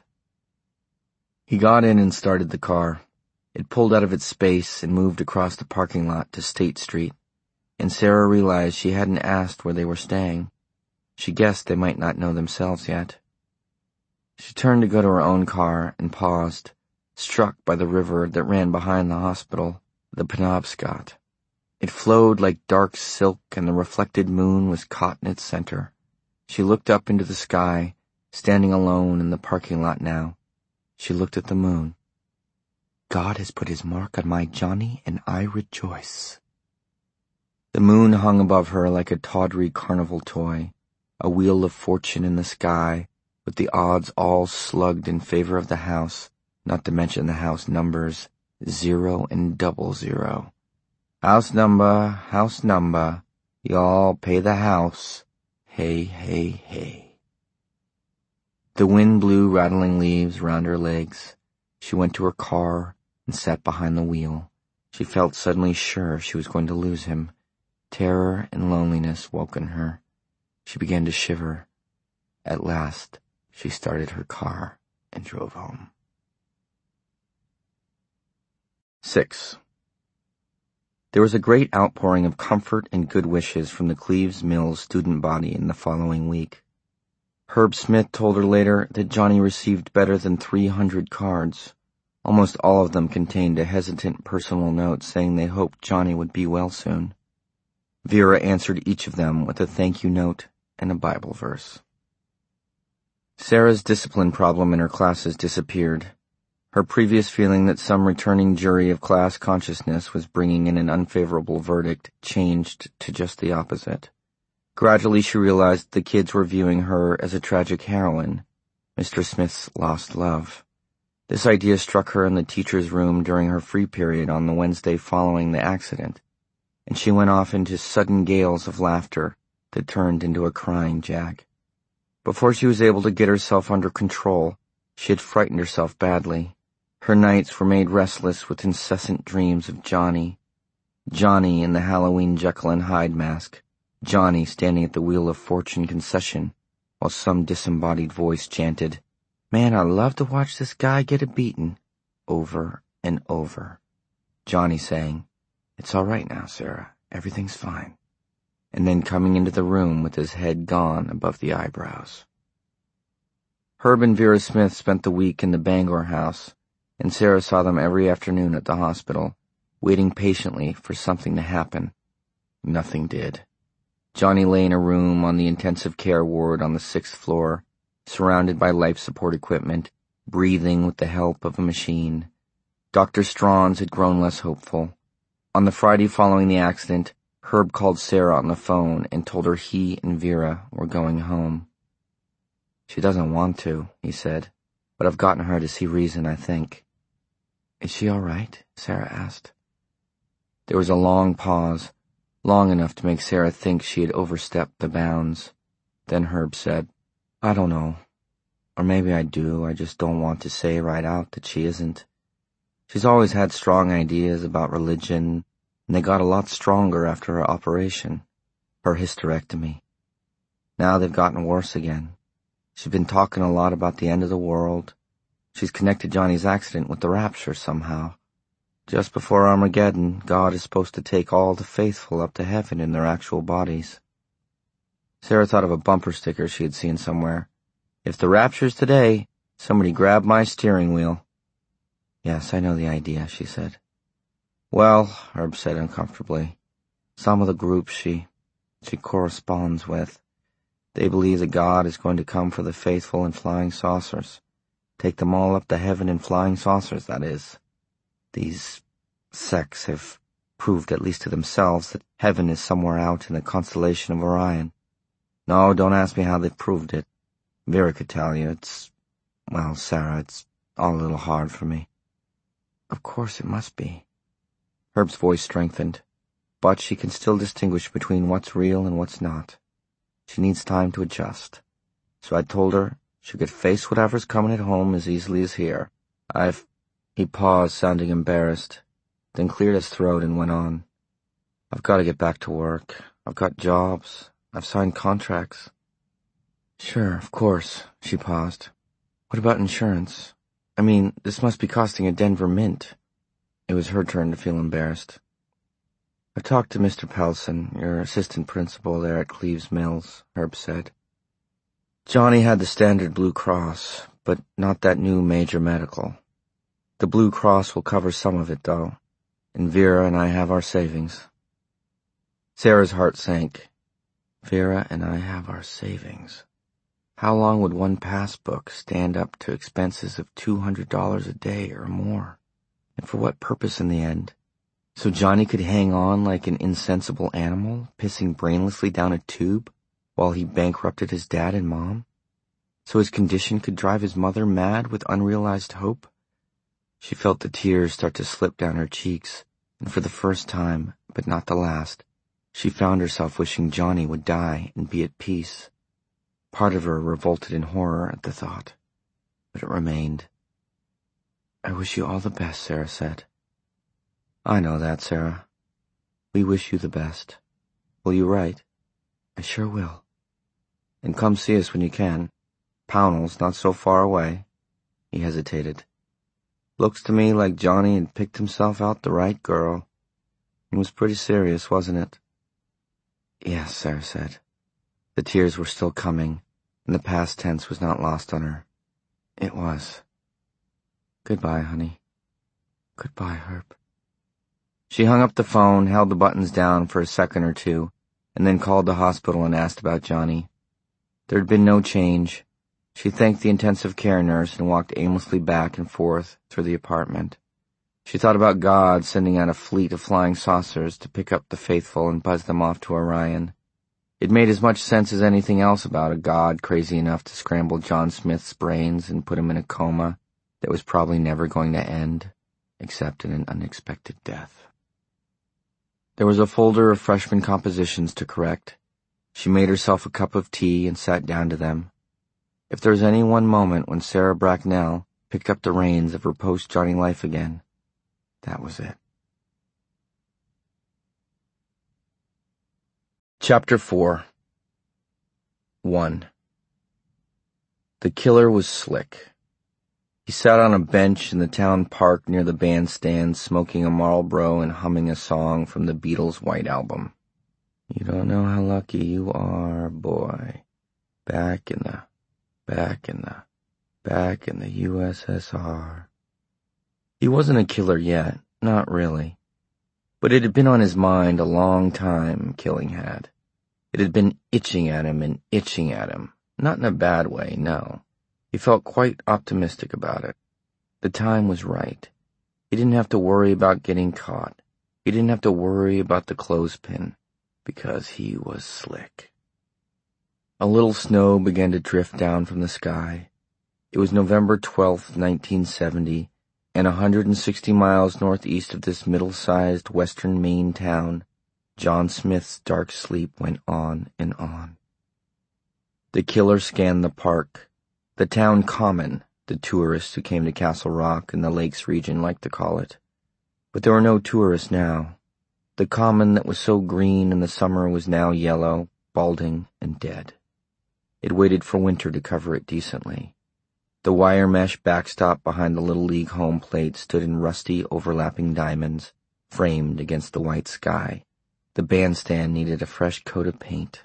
Speaker 1: He got in and started the car. It pulled out of its space and moved across the parking lot to State Street, and Sarah realized she hadn't asked where they were staying. She guessed they might not know themselves yet. She turned to go to her own car and paused, struck by the river that ran behind the hospital, the Penobscot. It flowed like dark silk, and the reflected moon was caught in its center. She looked up into the sky, standing alone in the parking lot now. She looked at the moon. "God has put his mark on my Johnny, and I rejoice." The moon hung above her like a tawdry carnival toy, a wheel of fortune in the sky, with the odds all slugged in favor of the house, not to mention the house numbers, zero and double zero. "House number, house number, y'all pay the house. Hey, hey, hey." The wind blew rattling leaves round her legs. She went to her car and sat behind the wheel. She felt suddenly sure she was going to lose him. Terror and loneliness woke in her. She began to shiver. At last, she started her car and drove home. Six. There was a great outpouring of comfort and good wishes from the Cleves Mills student body in the following week. Herb Smith told her later that Johnny received better than three hundred cards. Almost all of them contained a hesitant personal note saying they hoped Johnny would be well soon. Vera answered each of them with a thank you note and a Bible verse. Sarah's discipline problem in her classes disappeared. Her previous feeling that some returning jury of class consciousness was bringing in an unfavorable verdict changed to just the opposite. Gradually she realized the kids were viewing her as a tragic heroine, Mister Smith's lost love. This idea struck her in the teacher's room during her free period on the Wednesday following the accident, and she went off into sudden gales of laughter that turned into a crying jag. Before she was able to get herself under control, she had frightened herself badly. Her nights were made restless with incessant dreams of Johnny. Johnny in the Halloween Jekyll and Hyde mask. Johnny standing at the Wheel of Fortune concession, while some disembodied voice chanted, "Man, I love to watch this guy get a beating," over and over. Johnny saying, "It's all right now, Sarah. Everything's fine." And then coming into the room with his head gone above the eyebrows. Herb and Vera Smith spent the week in the Bangor house. and Sarah saw them every afternoon at the hospital, waiting patiently for something to happen. Nothing did. Johnny lay in a room on the intensive care ward on the sixth floor, surrounded by life support equipment, breathing with the help of a machine. Doctor Straughns had grown less hopeful. On the Friday following the accident, Herb called Sarah on the phone and told her he and Vera were going home. "She doesn't want to," he said, "but I've gotten her to see reason, I think." "Is she all right?" Sarah asked. There was a long pause, long enough to make Sarah think she had overstepped the bounds. Then Herb said, "I don't know. Or maybe I do, I just don't want to say right out that she isn't. She's always had strong ideas about religion, and they got a lot stronger after her operation, her hysterectomy. Now they've gotten worse again. She's been talking a lot about the end of the world. She's connected Johnny's accident with the rapture somehow. Just before Armageddon, God is supposed to take all the faithful up to heaven in their actual bodies." Sarah thought of a bumper sticker she had seen somewhere. "If the rapture's today, somebody grab my steering wheel." "Yes, I know the idea," she said. "Well," Herb said uncomfortably, "some of the groups she, she corresponds with, they believe that God is going to come for the faithful in flying saucers. Take them all up to heaven in flying saucers, that is. These sects have proved, at least to themselves, that heaven is somewhere out in the constellation of Orion. No, don't ask me how they've proved it. Vera could tell you. It's, well, Sarah, it's all a little hard for me." "Of course it must be." Herb's voice strengthened, but she can still distinguish between what's real and what's not. She needs time to adjust. So I told her she could face whatever's coming at home as easily as here. I've... He paused, sounding embarrassed, then cleared his throat and went on. "I've got to get back to work. I've got jobs. I've signed contracts." "Sure, of course." She paused. "What about insurance? I mean, this must be costing a Denver mint." It was her turn to feel embarrassed. "I talked to Mister Pelson, your assistant principal there at Cleves Mills," Herb said. "Johnny had the standard Blue Cross, but not that new major medical. The Blue Cross will cover some of it, though, and Vera and I have our savings." Sarah's heart sank. Vera and I have our savings. How long would one passbook stand up to expenses of two hundred dollars a day or more? And for what purpose in the end? So Johnny could hang on like an insensible animal, pissing brainlessly down a tube while he bankrupted his dad and mom? So his condition could drive his mother mad with unrealized hope? She felt the tears start to slip down her cheeks, and for the first time, but not the last, she found herself wishing Johnny would die and be at peace. Part of her revolted in horror at the thought, but it remained. "I wish you all the best," Sarah said. "I know that, Sarah. We wish you the best. Will you write?" "I sure will." "And come see us when you can. Pownell's not so far away." He hesitated. "Looks to me like Johnny had picked himself out the right girl. It was pretty serious, wasn't it?" "Yes," Sarah said. The tears were still coming, and the past tense was not lost on her. "It was. Goodbye, honey. Goodbye, Herb." She hung up the phone, held the buttons down for a second or two, and then called the hospital and asked about Johnny. There had been no change. She thanked the intensive care nurse and walked aimlessly back and forth through the apartment. She thought about God sending out a fleet of flying saucers to pick up the faithful and buzz them off to Orion. It made as much sense as anything else about a God crazy enough to scramble John Smith's brains and put him in a coma that was probably never going to end, except in an unexpected death. There was a folder of freshman compositions to correct. She made herself a cup of tea and sat down to them. If there was any one moment when Sarah Bracknell picked up the reins of her post-Johnny life again, that was it. Chapter four. One. The killer was slick. He sat on a bench in the town park near the bandstand, smoking a Marlboro and humming a song from the Beatles' White Album. "You don't know how lucky you are, boy. Back in the, back in the, back in the U S S R. He wasn't a killer yet, not really. But it had been on his mind a long time, killing had. It had been itching at him and itching at him. Not in a bad way, no. He felt quite optimistic about it. The time was right. He didn't have to worry about getting caught. He didn't have to worry about the clothespin, because he was slick. A little snow began to drift down from the sky. It was November twelfth, nineteen seventy, and a hundred and sixty miles northeast of this middle-sized western Maine town, John Smith's dark sleep went on and on. The killer scanned the park, the town common, the tourists who came to Castle Rock and the Lakes region liked to call it. But there were no tourists now. The common that was so green in the summer was now yellow, balding, and dead. It waited for winter to cover it decently. The wire mesh backstop behind the Little League home plate stood in rusty, overlapping diamonds, framed against the white sky. The bandstand needed a fresh coat of paint.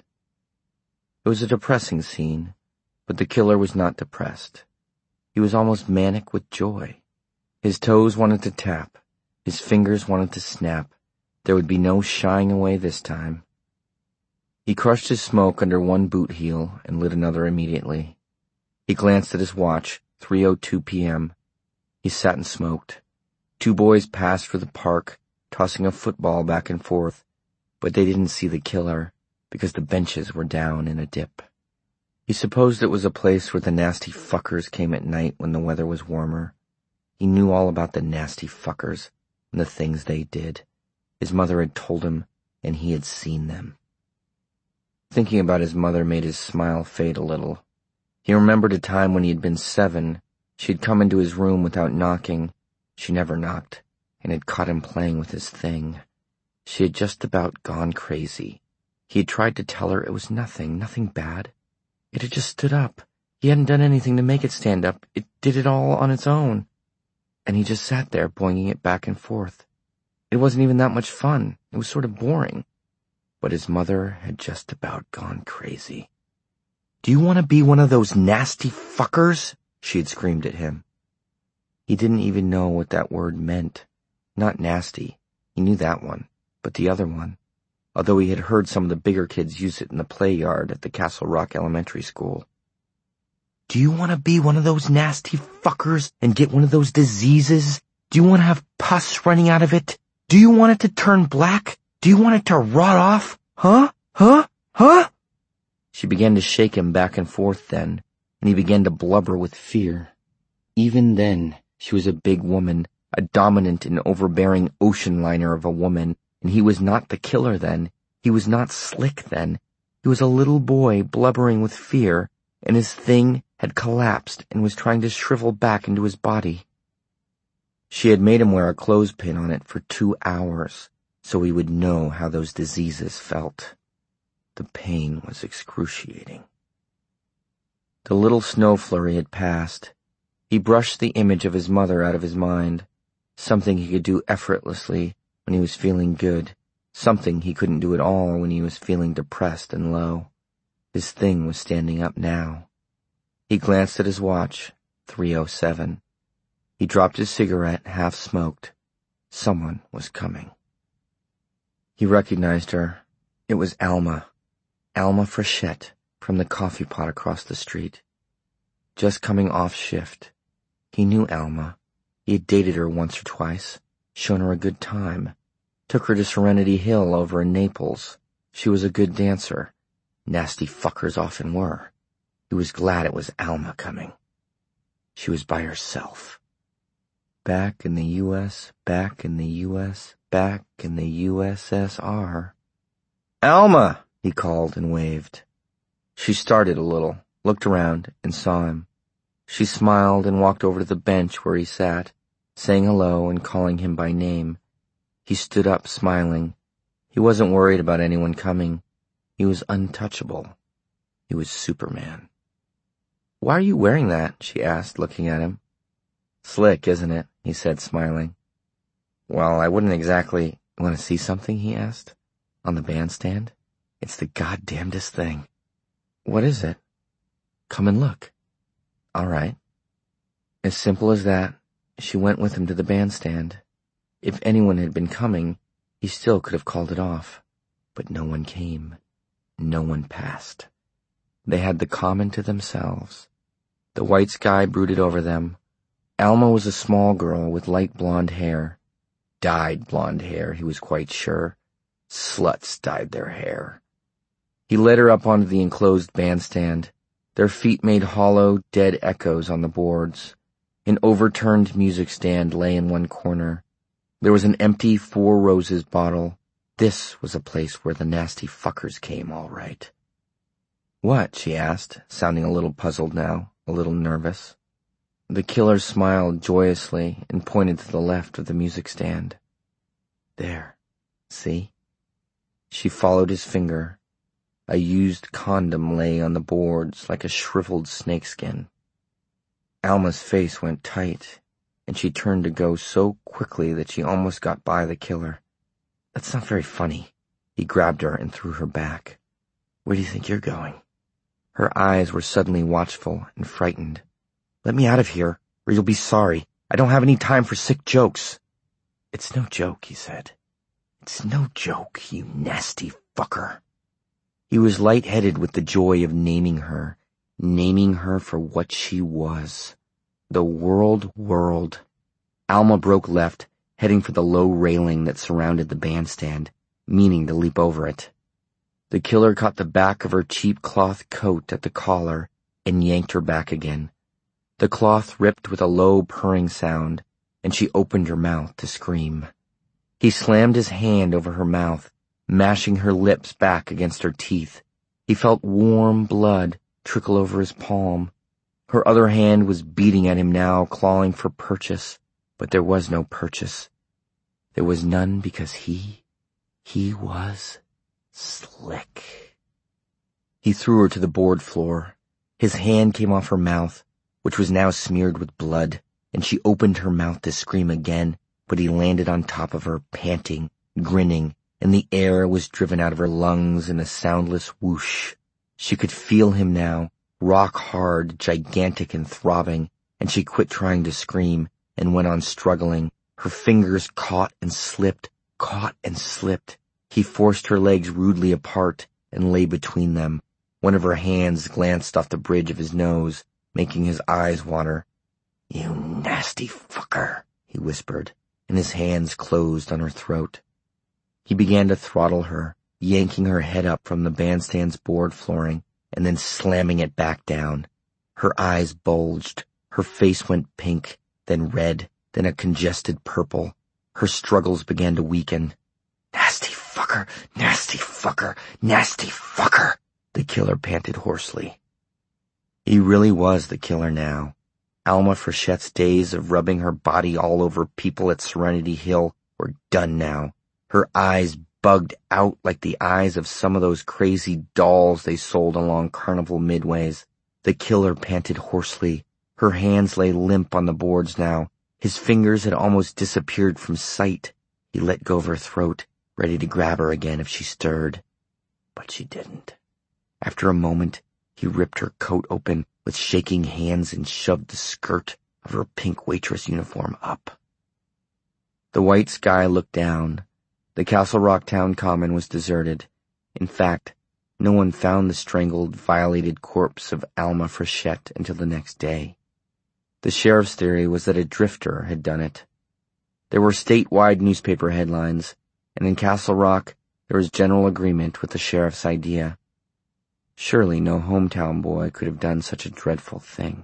Speaker 1: It was a depressing scene, but the killer was not depressed. He was almost manic with joy. His toes wanted to tap. His fingers wanted to snap. There would be no shying away this time. He crushed his smoke under one boot heel and lit another immediately. He glanced at his watch, three oh two p.m. He sat and smoked. Two boys passed through the park, tossing a football back and forth, but they didn't see the killer because the benches were down in a dip. He supposed it was a place where the nasty fuckers came at night when the weather was warmer. He knew all about the nasty fuckers and the things they did. His mother had told him, and he had seen them. Thinking about his mother made his smile fade a little. He remembered a time when he had been seven. She had come into his room without knocking. She never knocked, and had caught him playing with his thing. She had just about gone crazy. He had tried to tell her it was nothing, nothing bad. It had just stood up. He hadn't done anything to make it stand up. It did it all on its own. And he just sat there, boinging it back and forth. It wasn't even that much fun. It was sort of boring. But his mother had just about gone crazy. "Do you want to be one of those nasty fuckers?" she had screamed at him. He didn't even know what that word meant. Not nasty. He knew that one. But the other one. Although he had heard some of the bigger kids use it in the play yard at the Castle Rock Elementary School. "Do you want to be one of those nasty fuckers and get one of those diseases? Do you want to have pus running out of it? Do you want it to turn black? Do you want it to rot off? Huh? Huh? Huh?" She began to shake him back and forth then, and he began to blubber with fear. Even then, she was a big woman, a dominant and overbearing ocean liner of a woman, and he was not the killer then. He was not slick then. He was a little boy blubbering with fear, and his thing had collapsed and was trying to shrivel back into his body. She had made him wear a clothespin on it for two hours, so he would know how those diseases felt. The pain was excruciating. The little snow flurry had passed. He brushed the image of his mother out of his mind, something he could do effortlessly when he was feeling good, something he couldn't do at all when he was feeling depressed and low. His thing was standing up now. He glanced at his watch, three oh seven. He dropped his cigarette, half-smoked. Someone was coming. He recognized her. It was Alma. Alma Frechette from the coffee pot across the street. Just coming off shift. He knew Alma. He had dated her once or twice, shown her a good time, took her to Serenity Hill over in Naples. She was a good dancer. Nasty fuckers often were. He was glad it was Alma coming. She was by herself. Back in the U S, back in the U S, back in the U S S R. "Alma!" he called and waved. She started a little, looked around, and saw him. She smiled and walked over to the bench where he sat, saying hello and calling him by name. He stood up, smiling. He wasn't worried about anyone coming. He was untouchable. He was Superman. "Why are you wearing that?" she asked, looking at him. "Slick, isn't it?" he said, smiling. "Well, I wouldn't exactly—" "Want to see something?" he asked. "On the bandstand? It's the goddamnedest thing." "What is it?" "Come and look." "All right." As simple as that, She went with him to the bandstand. If anyone had been coming, he still could have called it off. But no one came. No one passed. They had the common to themselves. The white sky brooded over them. Alma was a small girl with light blonde hair. Dyed blonde hair, he was quite sure. Sluts dyed their hair. He led her up onto the enclosed bandstand. Their feet made hollow, dead echoes on the boards. An overturned music stand lay in one corner. There was an empty Four Roses bottle. This was a place where the nasty fuckers came, all right. What? She asked, sounding a little puzzled now, a little nervous. The killer smiled joyously and pointed to the left of the music stand. There. See? She followed his finger. A used condom lay on the boards like a shriveled snakeskin. Alma's face went tight, and she turned to go so quickly that she almost got by the killer. That's not very funny. He grabbed her and threw her back. Where do you think you're going? Her eyes were suddenly watchful and frightened. Let me out of here, or you'll be sorry. I don't have any time for sick jokes. It's no joke, he said. It's no joke, you nasty fucker. He was lightheaded with the joy of naming her, naming her for what she was. The world whirled. Alma broke left, heading for the low railing that surrounded the bandstand, meaning to leap over it. The killer caught the back of her cheap cloth coat at the collar and yanked her back again. The cloth ripped with a low purring sound, and she opened her mouth to scream. He slammed his hand over her mouth, mashing her lips back against her teeth. He felt warm blood trickle over his palm. Her other hand was beating at him now, clawing for purchase, but there was no purchase. There was none because he, he was slick. He threw her to the board floor. His hand came off her mouth, which was now smeared with blood, and she opened her mouth to scream again, but he landed on top of her, panting, grinning, and the air was driven out of her lungs in a soundless whoosh. She could feel him now, rock hard, gigantic and throbbing, and she quit trying to scream and went on struggling. Her fingers caught and slipped, caught and slipped. He forced her legs rudely apart and lay between them. One of her hands glanced off the bridge of his nose, making his eyes water. You nasty fucker, he whispered, and his hands closed on her throat. He began to throttle her, yanking her head up from the bandstand's board flooring and then slamming it back down. Her eyes bulged, her face went pink, then red, then a congested purple. Her struggles began to weaken. Nasty fucker, nasty fucker, nasty fucker, the killer panted hoarsely. He really was the killer now. Alma Frechette's days of rubbing her body all over people at Serenity Hill were done now. Her eyes bugged out like the eyes of some of those crazy dolls they sold along Carnival Midways. The killer panted hoarsely. Her hands lay limp on the boards now. His fingers had almost disappeared from sight. He let go of her throat, ready to grab her again if she stirred. But she didn't. After a moment, he ripped her coat open with shaking hands and shoved the skirt of her pink waitress uniform up. The white sky looked down. The Castle Rock town common was deserted. In fact, no one found the strangled, violated corpse of Alma Frechette until the next day. The sheriff's theory was that a drifter had done it. There were statewide newspaper headlines, and in Castle Rock there was general agreement with the sheriff's idea. Surely no hometown boy could have done such a dreadful thing.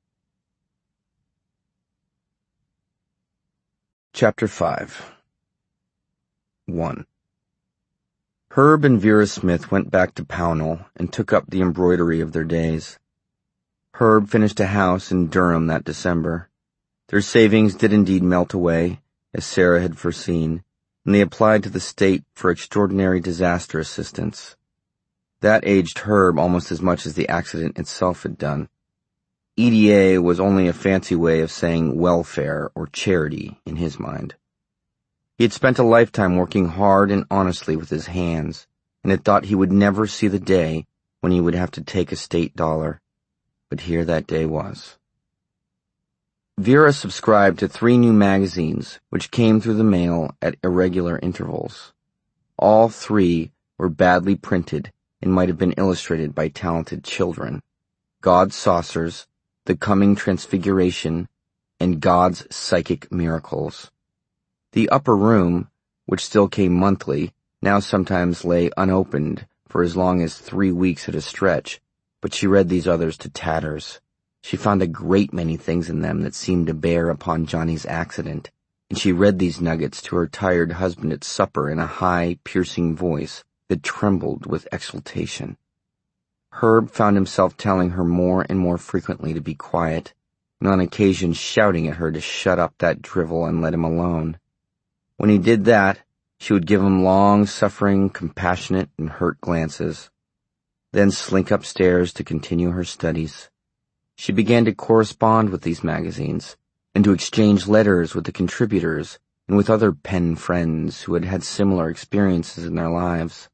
Speaker 1: Chapter five. one. Herb and Vera Smith went back to Pownell and took up the embroidery of their days. Herb finished a house in Durham that December. Their savings did indeed melt away, as Sarah had foreseen, and they applied to the state for extraordinary disaster assistance. That aged Herb almost as much as the accident itself had done. E D A was only a fancy way of saying welfare or charity in his mind. He had spent a lifetime working hard and honestly with his hands, and had thought he would never see the day when he would have to take a state dollar. But here that day was. Vera subscribed to three new magazines, which came through the mail at irregular intervals. All three were badly printed and might have been illustrated by talented children. God's Saucers, The Coming Transfiguration, and God's Psychic Miracles. The upper room, which still came monthly, now sometimes lay unopened for as long as three weeks at a stretch, but she read these others to tatters. She found a great many things in them that seemed to bear upon Johnny's accident, and she read these nuggets to her tired husband at supper in a high, piercing voice that trembled with exultation. Herb found himself telling her more and more frequently to be quiet, and on occasion shouting at her to shut up that drivel and let him alone. When he did that, she would give him long-suffering, compassionate, and hurt glances, then slink upstairs to continue her studies. She began to correspond with these magazines, and to exchange letters with the contributors and with other pen friends who had had similar experiences in their lives.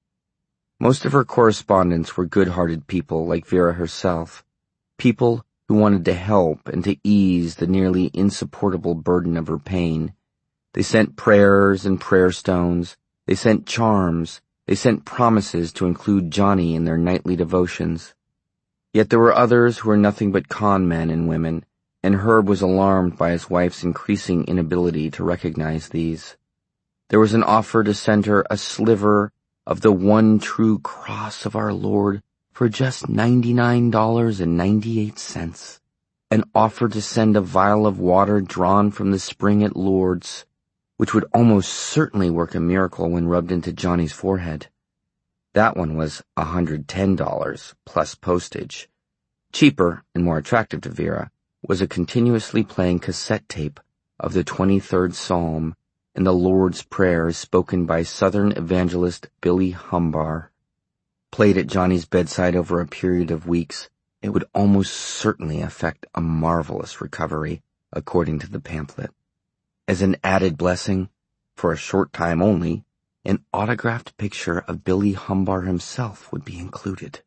Speaker 1: Most of her correspondents were good-hearted people like Vera herself, people who wanted to help and to ease the nearly insupportable burden of her pain. They sent prayers and prayer stones, they sent charms, they sent promises to include Johnny in their nightly devotions. Yet there were others who were nothing but con men and women, and Herb was alarmed by his wife's increasing inability to recognize these. There was an offer to send her a sliver of the one true cross of our Lord for just ninety-nine dollars and ninety-eight cents, an offer to send a vial of water drawn from the spring at Lourdes, which would almost certainly work a miracle when rubbed into Johnny's forehead. That one was one hundred ten dollars plus postage. Cheaper and more attractive to Vera was a continuously playing cassette tape of the twenty-third Psalm and the Lord's Prayer spoken by Southern evangelist Billy Humbar. Played at Johnny's bedside over a period of weeks, it would almost certainly effect a marvelous recovery, according to the pamphlet. As an added blessing, for a short time only, an autographed picture of Billy Humbar himself would be included.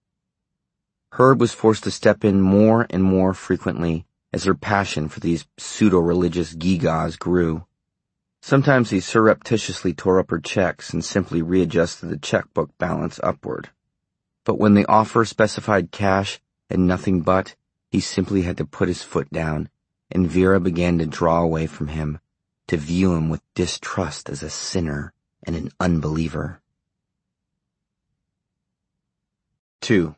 Speaker 1: Herb was forced to step in more and more frequently as her passion for these pseudo-religious gewgaws grew. Sometimes he surreptitiously tore up her checks and simply readjusted the checkbook balance upward. But when the offer specified cash and nothing but, he simply had to put his foot down, and Vera began to draw away from him, to view him with distrust as a sinner and an unbeliever. Two.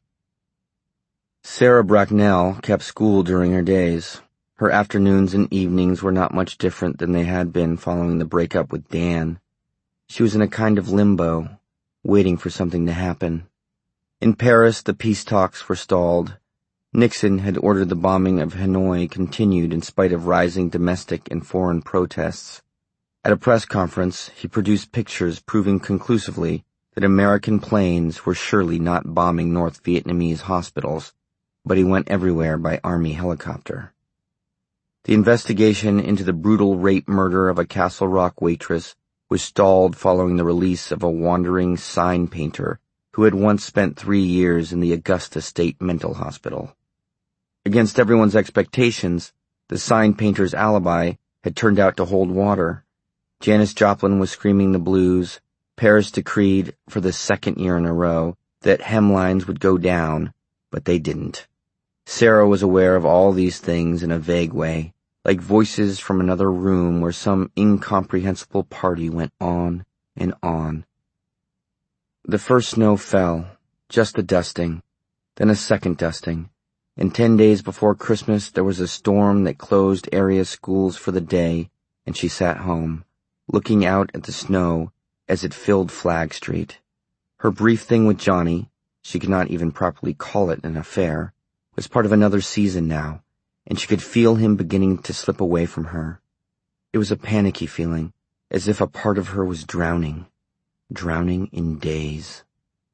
Speaker 1: Sarah Bracknell kept school during her days. Her afternoons and evenings were not much different than they had been following the breakup with Dan. She was in a kind of limbo, waiting for something to happen. In Paris, the peace talks were stalled. Nixon had ordered the bombing of Hanoi continued in spite of rising domestic and foreign protests. At a press conference, he produced pictures proving conclusively that American planes were surely not bombing North Vietnamese hospitals, but he went everywhere by Army helicopter. The investigation into the brutal rape murder of a Castle Rock waitress was stalled following the release of a wandering sign painter who had once spent three years in the Augusta State Mental Hospital. Against everyone's expectations, the sign painter's alibi had turned out to hold water. Janis Joplin was screaming the blues. Paris decreed, for the second year in a row, that hemlines would go down, but they didn't. Sarah was aware of all these things in a vague way, like voices from another room where some incomprehensible party went on and on. The first snow fell, just a dusting, then a second dusting, and ten days before Christmas there was a storm that closed area schools for the day, and she sat home, looking out at the snow as it filled Flag Street. Her brief thing with Johnny, she could not even properly call it an affair, was part of another season now, and she could feel him beginning to slip away from her. It was a panicky feeling, as if a part of her was drowning, drowning in daze.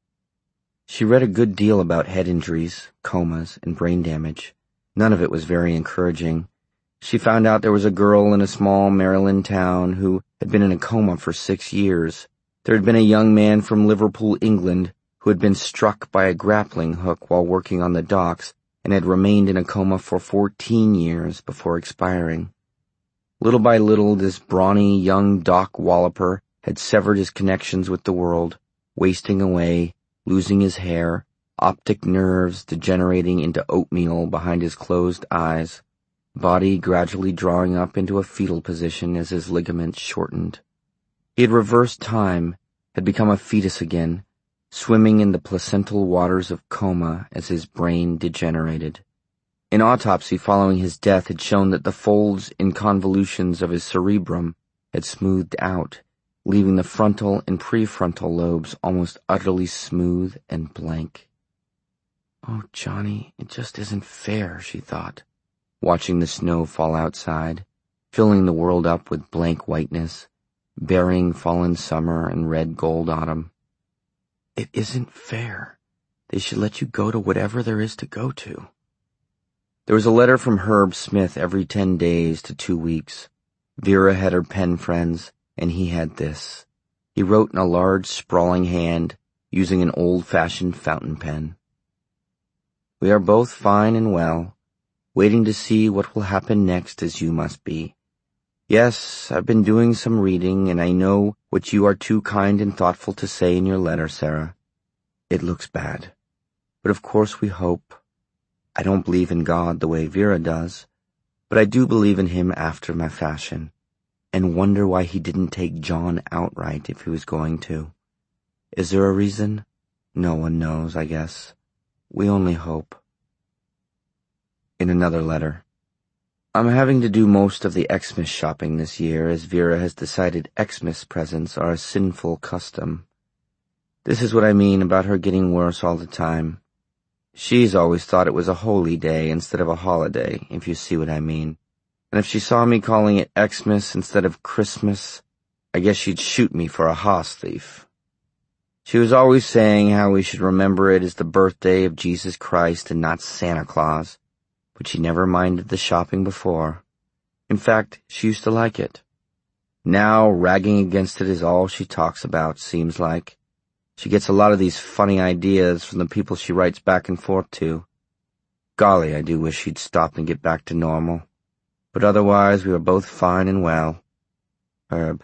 Speaker 1: She read a good deal about head injuries, comas, and brain damage. None of it was very encouraging. She found out there was a girl in a small Maryland town who had been in a coma for six years. There had been a young man from Liverpool, England, who had been struck by a grappling hook while working on the docks and had remained in a coma for fourteen years before expiring. Little by little, this brawny young Doc Walloper had severed his connections with the world, wasting away, losing his hair, optic nerves degenerating into oatmeal behind his closed eyes, body gradually drawing up into a fetal position as his ligaments shortened. He had reversed time, had become a fetus again, swimming in the placental waters of coma as his brain degenerated. An autopsy following his death had shown that the folds and convolutions of his cerebrum had smoothed out, leaving the frontal and prefrontal lobes almost utterly smooth and blank. "Oh, Johnny, it just isn't fair," she thought, watching the snow fall outside, filling the world up with blank whiteness, burying fallen summer and red gold autumn. It isn't fair. They should let you go to whatever there is to go to. There was a letter from Herb Smith every ten days to two weeks. Vera had her pen friends, and he had this. He wrote in a large, sprawling hand, using an old-fashioned fountain pen. "We are both fine and well, waiting to see what will happen next as you must be. Yes, I've been doing some reading, and I know what you are too kind and thoughtful to say in your letter, Sarah. It looks bad. But of course we hope. I don't believe in God the way Vera does, but I do believe in him after my fashion, and wonder why he didn't take John outright if he was going to. Is there a reason? No one knows, I guess. We only hope." In another letter, "I'm having to do most of the Xmas shopping this year, as Vera has decided Xmas presents are a sinful custom. This is what I mean about her getting worse all the time. She's always thought it was a holy day instead of a holiday, if you see what I mean. And if she saw me calling it Xmas instead of Christmas, I guess she'd shoot me for a hoss thief. She was always saying how we should remember it as the birthday of Jesus Christ and not Santa Claus, but she never minded the shopping before. In fact, she used to like it. Now, ragging against it is all she talks about, seems like. She gets a lot of these funny ideas from the people she writes back and forth to. Golly, I do wish she'd stop and get back to normal. But otherwise, we are both fine and well. Herb."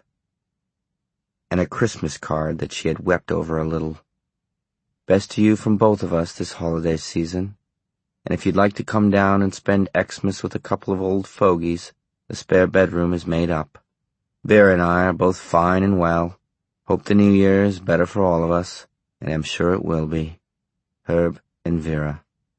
Speaker 1: And a Christmas card that she had wept over a little. "Best to you from both of us this holiday season. And if you'd like to come down and spend Xmas with a couple of old fogies, the spare bedroom is made up. Vera and I are both fine and well. Hope the new year is better for all of us, and I'm sure it will be. Herb and Vera."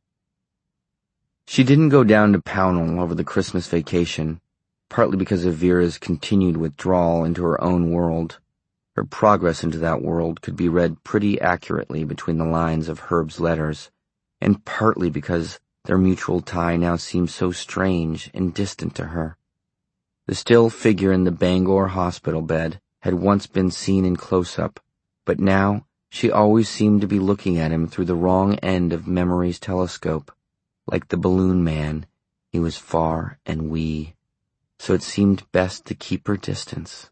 Speaker 1: She didn't go down to Pownell over the Christmas vacation, partly because of Vera's continued withdrawal into her own world. Her progress into that world could be read pretty accurately between the lines of Herb's letters, and partly because their mutual tie now seemed so strange and distant to her. The still figure in the Bangor hospital bed had once been seen in close-up, but now she always seemed to be looking at him through the wrong end of memory's telescope. Like the balloon man, he was far and wee, so it seemed best to keep her distance.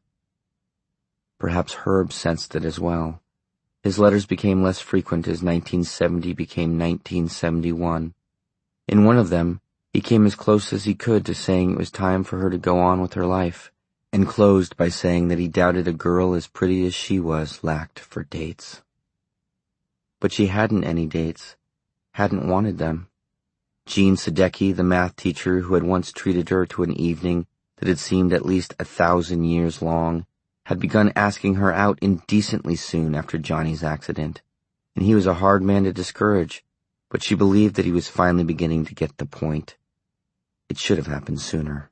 Speaker 1: Perhaps Herb sensed it as well. His letters became less frequent as nineteen seventy became nineteen seventy-one. In one of them, he came as close as he could to saying it was time for her to go on with her life, and closed by saying that he doubted a girl as pretty as she was lacked for dates. But she hadn't any dates, hadn't wanted them. Jean Sadecki, the math teacher who had once treated her to an evening that had seemed at least a thousand years long, had begun asking her out indecently soon after Johnny's accident, and he was a hard man to discourage, but she believed that he was finally beginning to get the point. It should have happened sooner.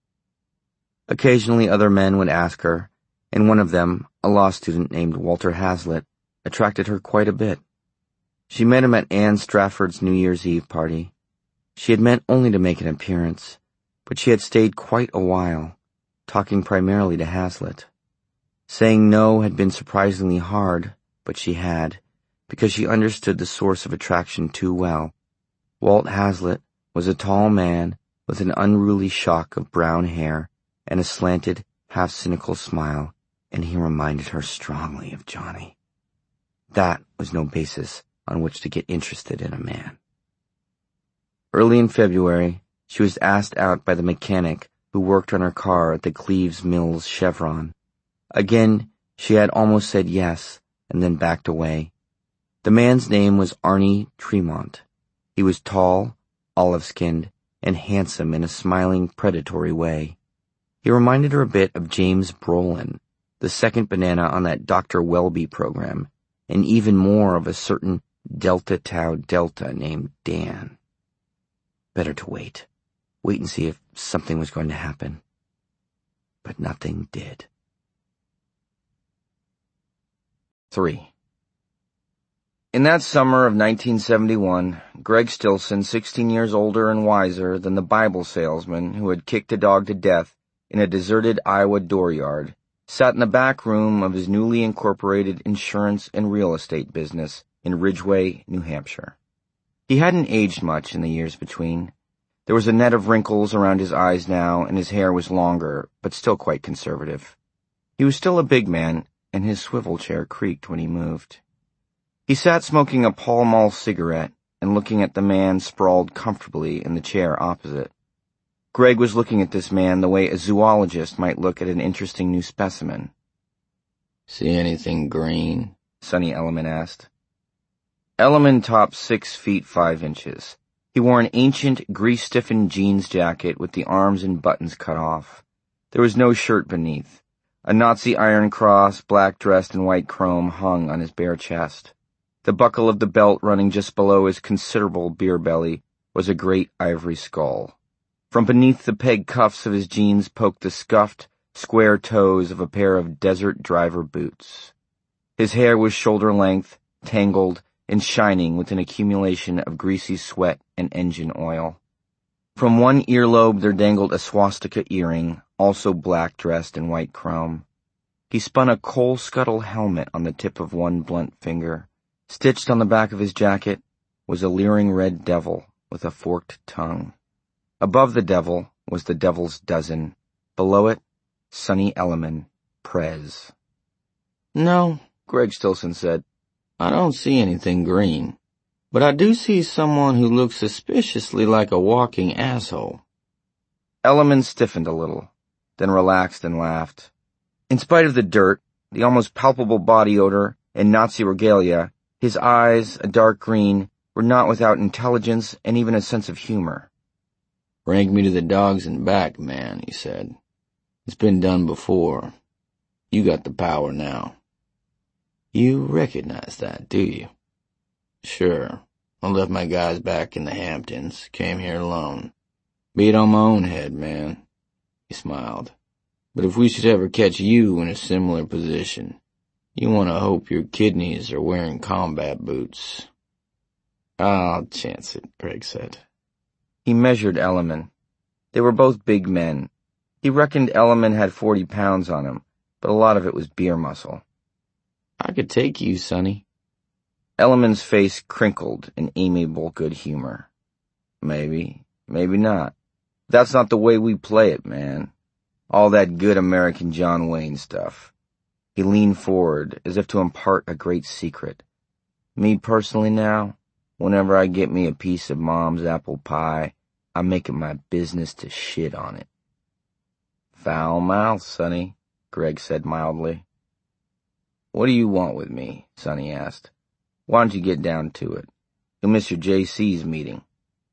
Speaker 1: Occasionally other men would ask her, and one of them, a law student named Walter Hazlitt, attracted her quite a bit. She met him at Anne Strafford's New Year's Eve party. She had meant only to make an appearance, but she had stayed quite a while, talking primarily to Hazlitt. Saying no had been surprisingly hard, but she had, because she understood the source of attraction too well. Walt Hazlitt was a tall man with an unruly shock of brown hair and a slanted, half-cynical smile, and he reminded her strongly of Johnny. That was no basis on which to get interested in a man. Early in February, she was asked out by the mechanic who worked on her car at the Cleves Mills Chevron. Again, she had almost said yes, and then backed away. The man's name was Arnie Tremont. He was tall, olive-skinned, and handsome in a smiling, predatory way. He reminded her a bit of James Brolin, the second banana on that Doctor Welby program, and even more of a certain Delta Tau Delta named Dan. Better to wait. Wait and see if something was going to happen. But nothing did. Three. In that summer of nineteen seventy-one, Greg Stilson, sixteen years older and wiser than the Bible salesman who had kicked a dog to death in a deserted Iowa dooryard, sat in the back room of his newly incorporated insurance and real estate business in Ridgeway, New Hampshire. He hadn't aged much in the years between. There was a net of wrinkles around his eyes now, and his hair was longer, but still quite conservative. He was still a big man, and his swivel chair creaked when he moved. He sat smoking a Pall Mall cigarette and looking at the man sprawled comfortably in the chair opposite. Greg was looking at this man the way a zoologist might look at an interesting new specimen.
Speaker 2: "See anything green?"
Speaker 1: Sonny Elliman asked. Elliman topped six feet five inches. He wore an ancient, grease-stiffened jeans jacket with the arms and buttons cut off. There was no shirt beneath. A Nazi Iron Cross, black-dressed in white chrome, hung on his bare chest. The buckle of the belt running just below his considerable beer belly was a great ivory skull. From beneath the peg cuffs of his jeans poked the scuffed, square toes of a pair of desert driver boots. His hair was shoulder-length, tangled, and shining with an accumulation of greasy sweat and engine oil. From one earlobe there dangled a swastika earring, also black-dressed in white chrome. He spun a coal scuttle helmet on the tip of one blunt finger. Stitched on the back of his jacket was a leering red devil with a forked tongue. Above the devil was the devil's dozen. Below it, Sonny Elliman, Prez.
Speaker 2: "No,"
Speaker 1: Greg Stilson said.
Speaker 2: "I don't see anything green. But I do see someone who looks suspiciously like a walking asshole."
Speaker 1: Elliman stiffened a little, then relaxed and laughed. In spite of the dirt, the almost palpable body odor, and Nazi regalia, his eyes, a dark green, were not without intelligence and even a sense of humor.
Speaker 2: "Rank me to the dogs and back, man," he said. "It's been done before. You got the power now." "You recognize that, do you?" "Sure. I left my guys back in the Hamptons, came here alone. Beat on my own head, man." He smiled. "But if we should ever catch you in a similar position, you want to hope your kidneys are wearing combat boots."
Speaker 1: "I'll chance it," Greg said. He measured Elliman. They were both big men. He reckoned Elliman had forty pounds on him, but a lot of it was beer muscle.
Speaker 2: "I could take you, Sonny."
Speaker 1: Elliman's face crinkled in amiable good humor. "Maybe, maybe not. That's not the way we play it, man. All that good American John Wayne stuff." He leaned forward as if to impart a great secret. "Me personally now, whenever I get me a piece of Mom's apple pie, I make it my business to shit on it." "Foul mouth, Sonny," Greg said mildly. "What do you want with me?" Sonny asked. "Why don't you get down to it? You'll miss your J C's meeting."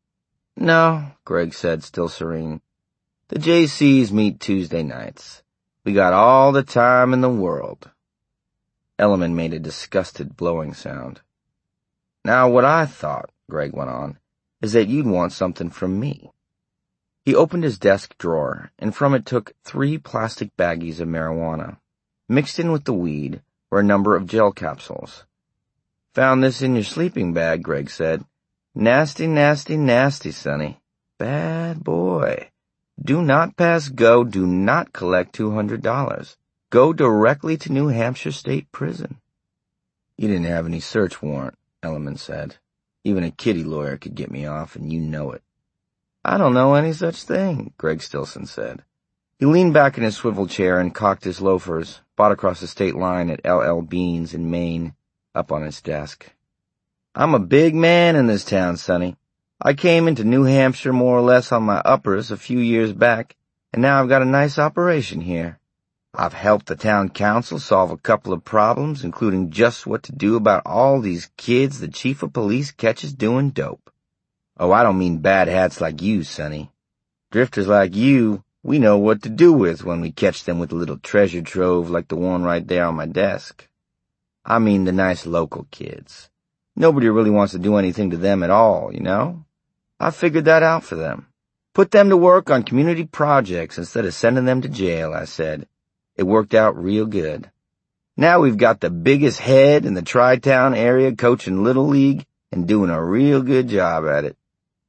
Speaker 1: "No," Greg said, still serene. "The J C's meet Tuesday nights. We got all the time in the world." Elliman made a disgusted blowing sound. "Now what I thought," Greg went on, "is that you'd want something from me." He opened his desk drawer, and from it took three plastic baggies of marijuana. Mixed in with the weed were a number of gel capsules. "Found this in your sleeping bag," Greg said. "Nasty, nasty, nasty, Sonny. Bad boy. Do not pass go, do not collect two hundred dollars. Go directly to New Hampshire State Prison." "You didn't have any search warrant," Elliman said. "Even a kitty lawyer could get me off, and you know it." "I don't know any such thing," Greg Stilson said. He leaned back in his swivel chair and cocked his loafers, bought across the state line at L L Beans in Maine, up on his desk. "I'm a big man in this town, Sonny. I came into New Hampshire more or less on my uppers a few years back, and now I've got a nice operation here. I've helped the town council solve a couple of problems, including just what to do about all these kids the chief of police catches doing dope. Oh, I don't mean bad hats like you, Sonny. Drifters like you, we know what to do with when we catch them with a little treasure trove like the one right there on my desk. I mean the nice local kids. Nobody really wants to do anything to them at all, you know? I figured that out for them. Put them to work on community projects instead of sending them to jail, I said. It worked out real good. Now we've got the biggest head in the Tri-Town area coaching Little League and doing a real good job at it.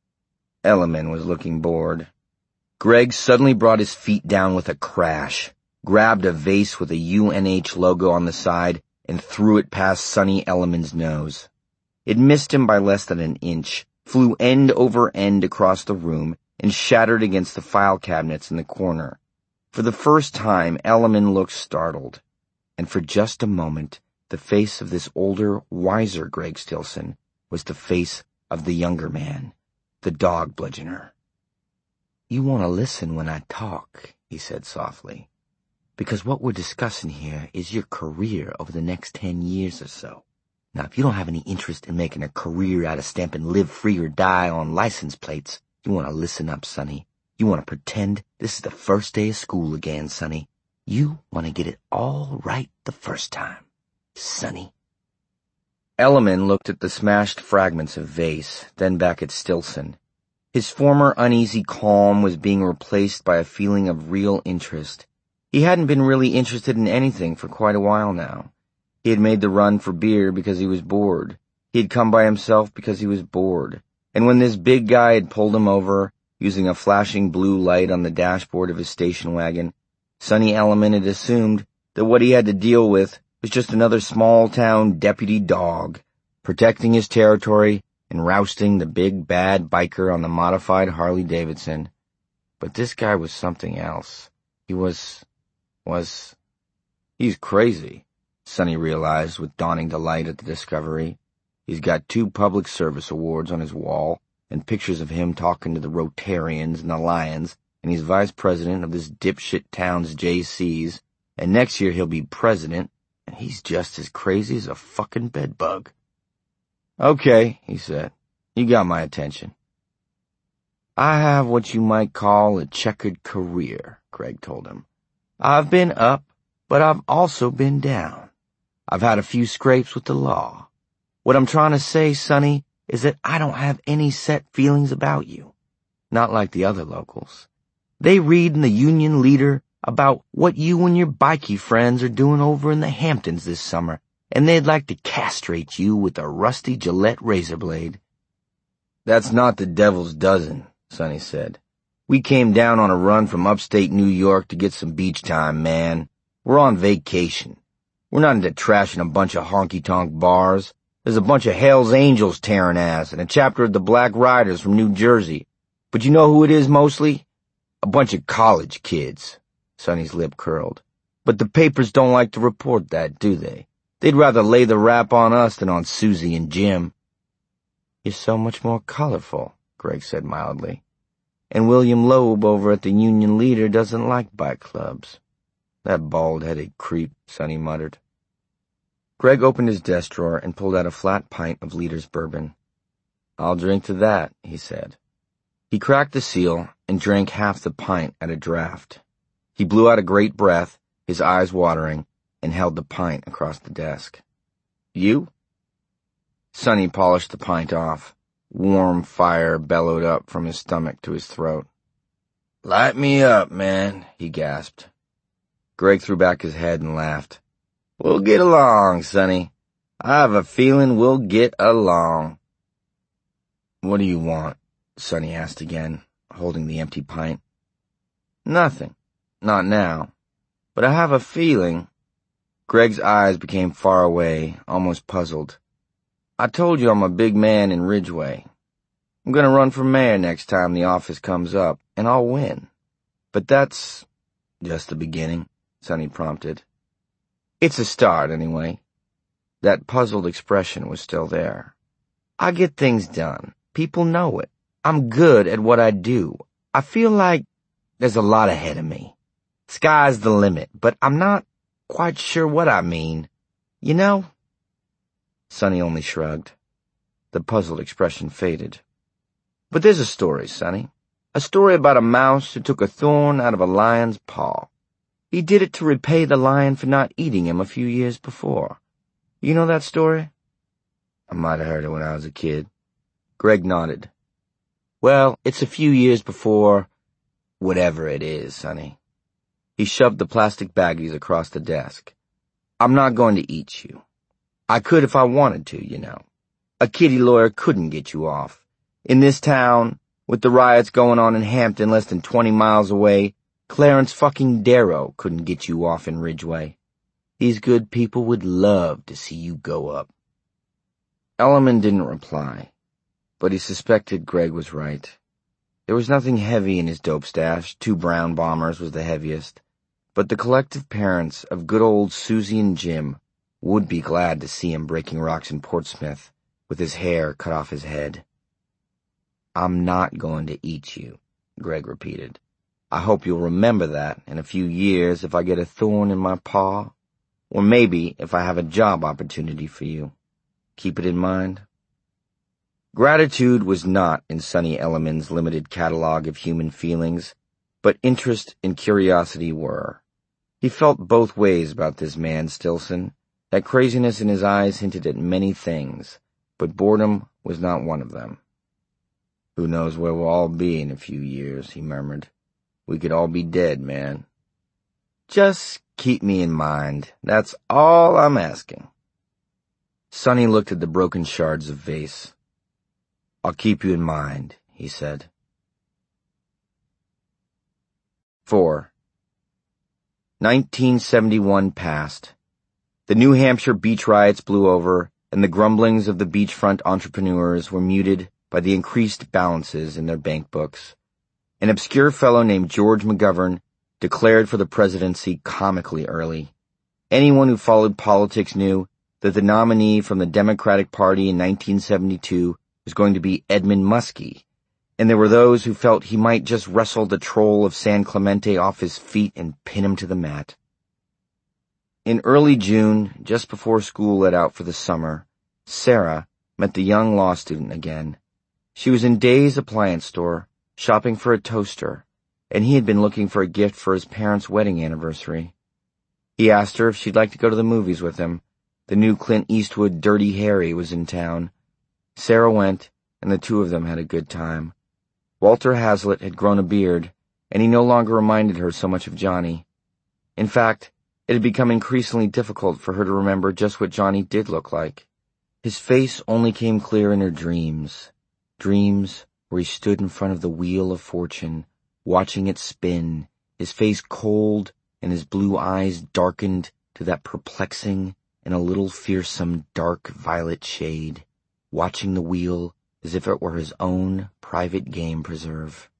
Speaker 1: Elliman was looking bored. Greg suddenly brought his feet down with a crash, grabbed a vase with a U N H logo on the side, and threw it past Sonny Elliman's nose. It missed him by less than an inch, flew end over end across the room, and shattered against the file cabinets in the corner. For the first time, Elliman looked startled, and for just a moment, the face of this older, wiser Greg Stilson was the face of the younger man, the dog bludgeoner. "You want to listen when I talk," he said softly, "because what we're discussing here is your career over the next ten years or so. Now, if you don't have any interest in making a career out of stamping live free or die on license plates, you want to listen up, Sonny. You want to pretend this is the first day of school again, Sonny. You want to get it all right the first time, Sonny." Elliman looked at the smashed fragments of vase, then back at Stilson. His former uneasy calm was being replaced by a feeling of real interest. He hadn't been really interested in anything for quite a while now. He had made the run for beer because he was bored. He had come by himself because he was bored. And when this big guy had pulled him over, using a flashing blue light on the dashboard of his station wagon, Sonny Elliman had assumed that what he had to deal with was just another small-town deputy dog, protecting his territory and rousting the big bad biker on the modified Harley-Davidson. But this guy was something else. He was... was... He's crazy, Sonny realized with dawning delight at the discovery. He's got two public service awards on his wall and pictures of him talking to the Rotarians and the Lions, and he's vice president of this dipshit town's J Cs, and next year he'll be president, and he's just as crazy as a fucking bedbug. "Okay," he said. "You got my attention." "I have what you might call a checkered career," Greg told him. "I've been up, but I've also been down. I've had a few scrapes with the law. What I'm trying to say, Sonny, is that I don't have any set feelings about you. Not like the other locals. They read in the Union Leader about what you and your bikey friends are doing over in the Hamptons this summer, and they'd like to castrate you with a rusty Gillette razor blade." "That's not the devil's dozen," Sonny said. "We came down on a run from upstate New York to get some beach time, man. We're on vacation. We're not into trashing a bunch of honky-tonk bars. There's a bunch of Hell's Angels tearing ass and a chapter of the Black Riders from New Jersey. But you know who it is mostly? A bunch of college kids." Sonny's lip curled. "But the papers don't like to report that, do they? They'd rather lay the rap on us than on Susie and Jim." "You're so much more colorful," Greg said mildly. "And William Loeb over at the Union Leader doesn't like bike clubs." "That bald-headed creep," Sonny muttered. Greg opened his desk drawer and pulled out a flat pint of Leader's bourbon. "I'll drink to that," he said. He cracked the seal and drank half the pint at a draught. He blew out a great breath, his eyes watering, and held the pint across the desk. "You?" Sonny polished the pint off. Warm fire bellowed up from his stomach to his throat. "Light me up, man," he gasped. Greg threw back his head and laughed. "We'll get along, Sonny. I have a feeling we'll get along." "What do you want?" Sonny asked again, holding the empty pint. "Nothing. Not now. But I have a feeling—" Greg's eyes became far away, almost puzzled. "I told you I'm a big man in Ridgeway. I'm gonna run for mayor next time the office comes up, and I'll win. But that's just the beginning," Sonny prompted. "It's a start, anyway." That puzzled expression was still there. "I get things done. People know it.
Speaker 2: I'm good at what I do. I feel like there's a lot ahead of me. Sky's the limit, but I'm not quite sure what I mean. You know?" Sonny only shrugged. The puzzled expression faded. "But there's a story, Sonny. A story about a mouse who took a thorn out of a lion's paw. He did it to repay the lion for not eating him a few years before. You know that story?" "I might have heard it when I was a kid." Greg nodded. "Well, it's a few years before whatever it is, Sonny." He shoved the plastic baggies across the desk. "I'm not going to eat you. I could if I wanted to, you know. A kitty lawyer couldn't get you off. In this town, with the riots going on in Hampton less than twenty miles away, Clarence fucking Darrow couldn't get you off in Ridgeway. These good people would love to see you go up." Elliman didn't reply, but he suspected Greg was right. There was nothing heavy in his dope stash. Two brown bombers was the heaviest. But the collective parents of good old Susie and Jim would be glad to see him breaking rocks in Portsmouth with his hair cut off his head. "I'm not going to eat you," Greg repeated. "I hope you'll remember that in a few years if I get a thorn in my paw, or maybe if I have a job opportunity for you. Keep it in mind." Gratitude was not in Sonny Elliman's limited catalog of human feelings, but interest and curiosity were. He felt both ways about this man, Stillson. That craziness in his eyes hinted at many things, but boredom was not one of them. "Who knows where we'll all be in a few years," he murmured. "We could all be dead, man. Just keep me in mind. That's all I'm asking." Sonny looked at the broken shards of vase. "I'll keep you in mind," he said. Four. nineteen seventy-one passed. The New Hampshire beach riots blew over, and the grumblings of the beachfront entrepreneurs were muted by the increased balances in their bank books. An obscure fellow named George McGovern declared for the presidency comically early. Anyone who followed politics knew that the nominee from the Democratic Party in nineteen seventy-two was going to be Edmund Muskie, and there were those who felt he might just wrestle the troll of San Clemente off his feet and pin him to the mat. In early June, just before school let out for the summer, Sarah met the young law student again. She was in Day's appliance store, shopping for a toaster, and he had been looking for a gift for his parents' wedding anniversary. He asked her if she'd like to go to the movies with him. The new Clint Eastwood Dirty Harry was in town. Sarah went, and the two of them had a good time. Walter Hazlitt had grown a beard, and he no longer reminded her so much of Johnny. In fact, it had become increasingly difficult for her to remember just what Johnny did look like. His face only came clear in her dreams, dreams where he stood in front of the wheel of fortune, watching it spin, his face cold and his blue eyes darkened to that perplexing and a little fearsome dark violet shade, watching the wheel as if it were his own private game preserve.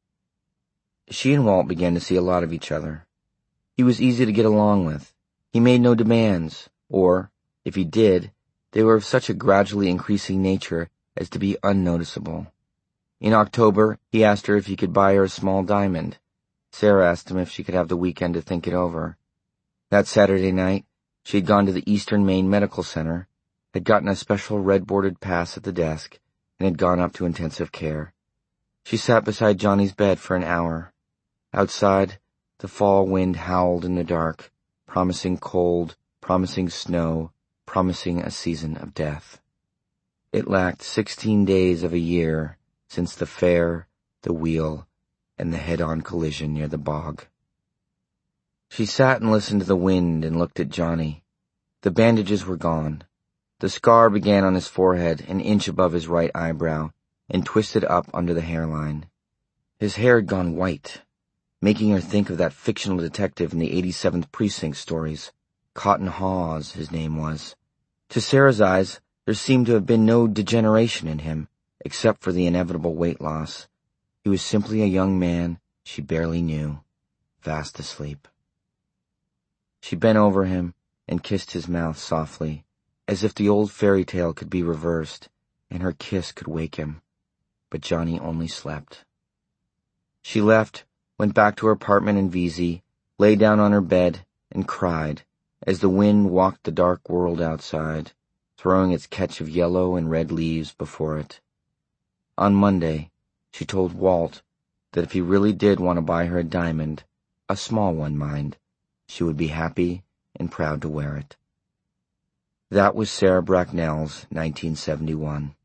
Speaker 2: She and Walt began to see a lot of each other. He was easy to get along with. He made no demands, or, if he did, they were of such a gradually increasing nature as to be unnoticeable. In October, he asked her if he could buy her a small diamond. Sarah asked him if she could have the weekend to think it over. That Saturday night, she had gone to the Eastern Maine Medical Center, had gotten a special red-bordered pass at the desk, and had gone up to intensive care. She sat beside Johnny's bed for an hour. Outside, the fall wind howled in the dark, promising cold, promising snow, promising a season of death. It lacked sixteen days of a year since the fair, the wheel, and the head-on collision near the bog. She sat and listened to the wind and looked at Johnny. The bandages were gone. The scar began on his forehead, an inch above his right eyebrow, and twisted up under the hairline. His hair had gone white, making her think of that fictional detective in the eighty-seventh Precinct stories. Cotton Hawes, his name was. To Sarah's eyes, there seemed to have been no degeneration in him, except for the inevitable weight loss. He was simply a young man she barely knew, fast asleep. She bent over him and kissed his mouth softly, as if the old fairy tale could be reversed, and her kiss could wake him.
Speaker 1: but Johnny only slept. She left, went back to her apartment in Vesey, lay down on her bed, and cried as the wind walked the dark world outside, throwing its catch of yellow and red leaves before it. On Monday, she told Walt that if he really did want to buy her a diamond, a small one, mind, she would be happy and proud to wear it. That was Sarah Bracknell's nineteen seventy-one.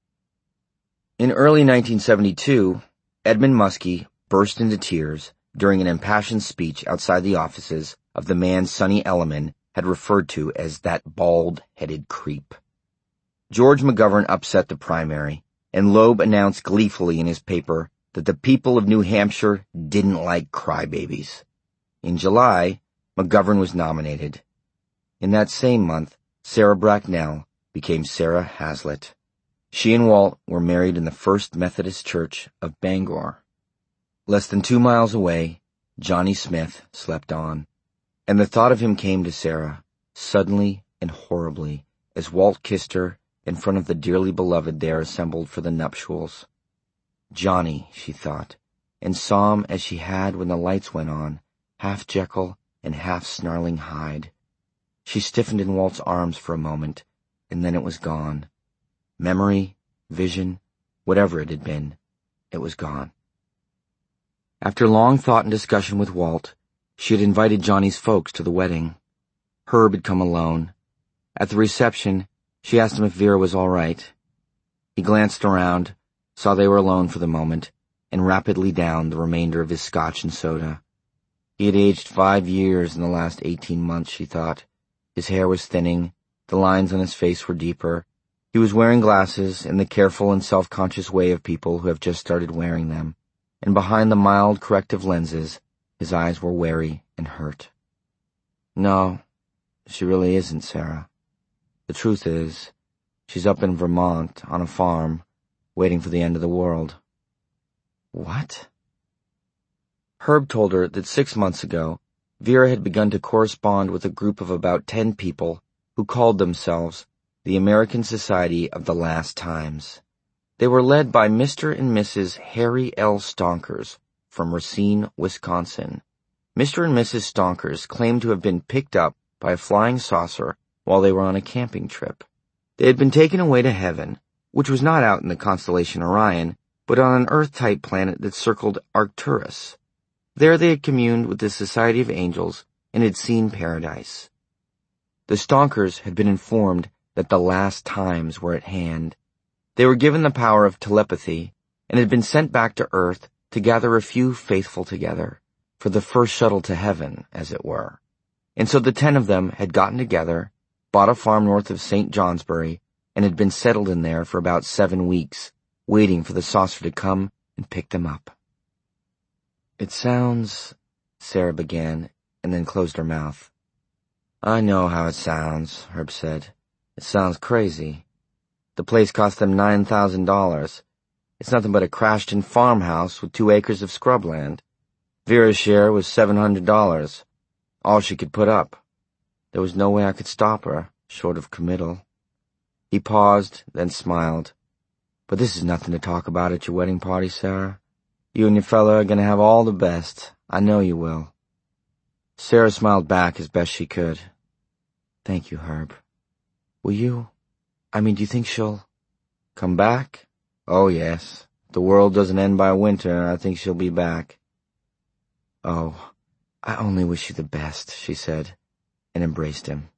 Speaker 1: In early nineteen seventy-two, Edmund Muskie burst into tears during an impassioned speech outside the offices of the man Sonny Elliman had referred to as that bald-headed creep. George McGovern upset the primary, and Loeb announced gleefully in his paper that the people of New Hampshire didn't like crybabies. In July, McGovern was nominated. In that same month, Sarah Bracknell became Sarah Hazlitt. She and Walt were married in the First Methodist Church of Bangor. Less than two miles away, Johnny Smith slept on, and the thought of him came to Sarah, suddenly and horribly, as Walt kissed her in front of the dearly beloved there assembled for the nuptials. Johnny, she thought, and saw him as she had when the lights went on, half Jekyll and half snarling Hyde. She stiffened in Walt's arms for a moment, and then it was gone. Memory, vision, whatever it had been, it was gone. After long thought and discussion with Walt, she had invited Johnny's folks to the wedding. Herb had come alone. At the reception, she asked him if Vera was all right. He glanced around, saw they were alone for the moment, and rapidly downed the remainder of his scotch and soda. He had aged five years in the last eighteen months, she thought. His hair was thinning, the lines on his face were deeper. He was wearing glasses in the careful and self-conscious way of people who have just started wearing them, and behind the mild corrective lenses, his eyes were wary and hurt. No, she really isn't, Sarah. The truth is, she's up in Vermont on a farm, waiting for the end of the world. What? Herb told her that six months ago, Vera had begun to correspond with a group of about ten people who called themselves the American Society of the Last Times. They were led by Mister and Missus Harry L. Stonkers from Racine, Wisconsin. Mister and Missus Stonkers claimed to have been picked up by a flying saucer while they were on a camping trip. They had been taken away to heaven, which was not out in the constellation Orion, but on an Earth-type planet that circled Arcturus. There they had communed with the Society of Angels and had seen paradise. The Stonkers had been informed that the last times were at hand. They were given the power of telepathy and had been sent back to Earth to gather a few faithful together, for the first shuttle to heaven, as it were. And so the ten of them had gotten together, bought a farm north of Saint Johnsbury, and had been settled in there for about seven weeks, waiting for the saucer to come and pick them up. It sounds, Sarah began, and then closed her mouth. I know how it sounds, Herb said. It sounds crazy. The place cost them nine thousand dollars. It's nothing but a crashed-in farmhouse with two acres of scrubland. Vera's share was seven hundred dollars, all she could put up. There was no way I could stop her, short of committal. He paused, then smiled. But this is nothing to talk about at your wedding party, Sarah. You and your fella are going to have all the best. I know you will. Sarah smiled back as best she could. Thank you, Herb. Will you? I mean, do you think she'll come back? Oh, yes. If the world doesn't end by winter, I think she'll be back. Oh, I only wish you the best, she said, and embraced him.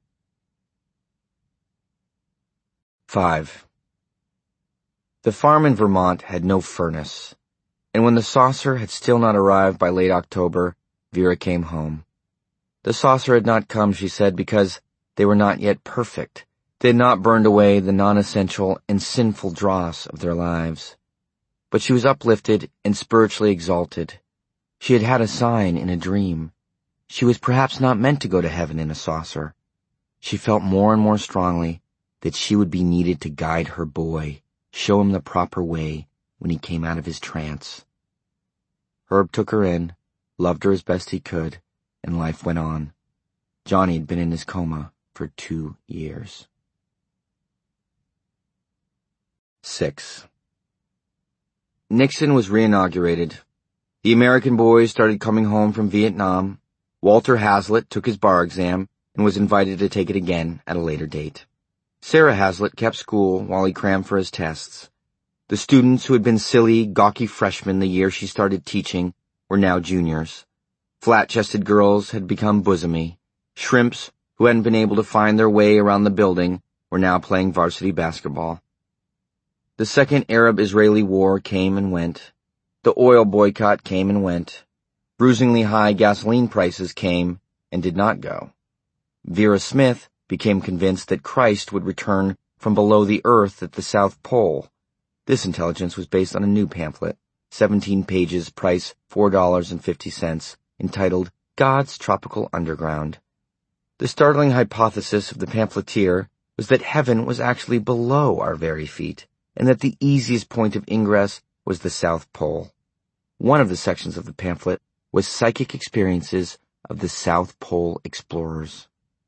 Speaker 1: Five. The farm in Vermont had no furnace, and when the saucer had still not arrived by late October, Vera came home. The saucer had not come, she said, because they were not yet perfect. They had not burned away the non-essential and sinful dross of their lives. But she was uplifted and spiritually exalted. She had had a sign in a dream. She was perhaps not meant to go to heaven in a saucer. She felt more and more strongly that she would be needed to guide her boy, show him the proper way when he came out of his trance. Herb took her in, loved her as best he could, and life went on. Johnny had been in his coma for two years. Six. Nixon was reinaugurated. The American boys started coming home from Vietnam. Walter Hazlitt took his bar exam and was invited to take it again at a later date. Sarah Hazlitt kept school while he crammed for his tests. The students who had been silly, gawky freshmen the year she started teaching were now juniors. Flat-chested girls had become bosomy. Shrimps, who hadn't been able to find their way around the building, were now playing varsity basketball. The second Arab-Israeli war came and went. The oil boycott came and went. Bruisingly high gasoline prices came and did not go. Vera Smith became convinced that Christ would return from below the earth at the South Pole. This intelligence was based on a new pamphlet, seventeen pages, price four dollars and fifty cents, entitled God's Tropical Underground. The startling hypothesis of the pamphleteer was that heaven was actually below our very feet, and that the easiest point of ingress was the South Pole. One of the sections of the pamphlet was psychic experiences of the South Pole explorers.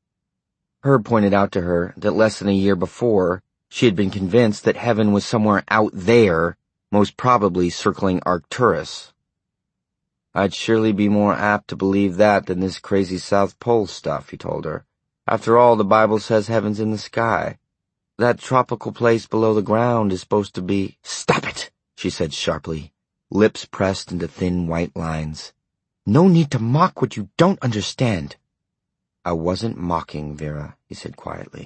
Speaker 1: Herb pointed out to her that less than a year before, she had been convinced that heaven was somewhere out there, most probably circling Arcturus. I'd surely be more apt to believe that than this crazy South Pole stuff, he told her. After all, the Bible says heaven's in the sky. That tropical place below the ground is supposed to be— Stop it, she said sharply, lips pressed into thin white lines. No need to mock what you don't understand. I wasn't mocking, Vera, he said quietly.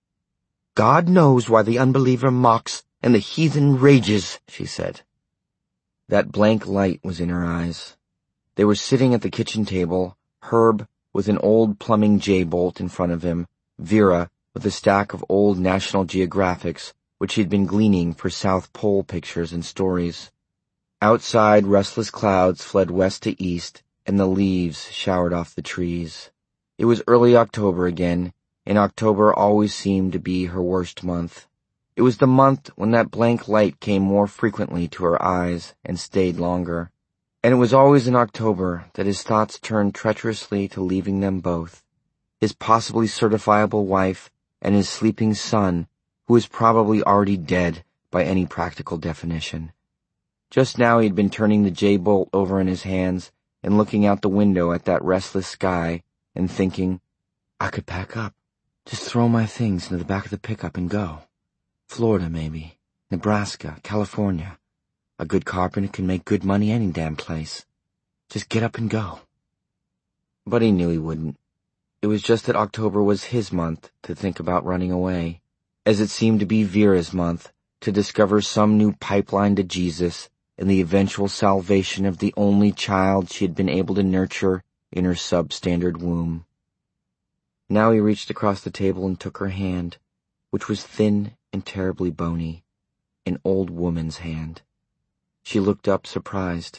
Speaker 1: God knows why the unbeliever mocks and the heathen rages, she said. That blank light was in her eyes. They were sitting at the kitchen table, Herb with an old plumbing J-bolt in front of him, Vera with a stack of old National Geographics which he'd been gleaning for South Pole pictures and stories. Outside, restless clouds fled west to east, and the leaves showered off the trees. It was early October again, and October always seemed to be her worst month. It was the month when that blank light came more frequently to her eyes and stayed longer. And it was always in October that his thoughts turned treacherously to leaving them both, his possibly certifiable wife and his sleeping son, who was probably already dead by any practical definition. Just now he had been turning the J-bolt over in his hands and looking out the window at that restless sky and thinking, I could pack up. Just throw my things into the back of the pickup and go. Florida, maybe. Nebraska, California. A good carpenter can make good money any damn place. Just get up and go. But he knew he wouldn't. It was just that October was his month to think about running away, as it seemed to be Vera's month to discover some new pipeline to Jesus and the eventual salvation of the only child she had been able to nurture in her substandard womb. Now he reached across the table and took her hand, which was thin and terribly bony, an old woman's hand. She looked up surprised.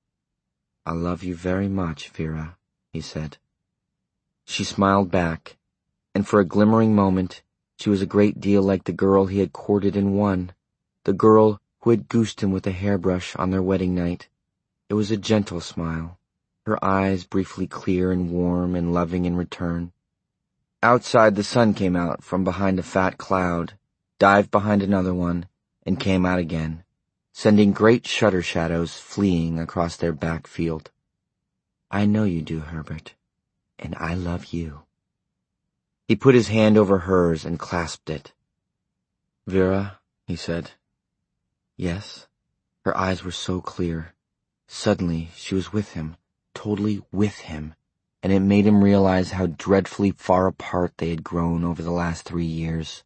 Speaker 1: I love you very much, Vera, he said. She smiled back, and for a glimmering moment she was a great deal like the girl he had courted and won, the girl who had goosed him with a hairbrush on their wedding night. It was a gentle smile, her eyes briefly clear and warm and loving in return. Outside, the sun came out from behind a fat cloud, dived behind another one, and came out again, sending great shutter shadows fleeing across their back field. I know you do, Herbert, and I love you. He put his hand over hers and clasped it. Vera, he said. Yes. Her eyes were so clear. Suddenly, she was with him, totally with him, and it made him realize how dreadfully far apart they had grown over the last three years.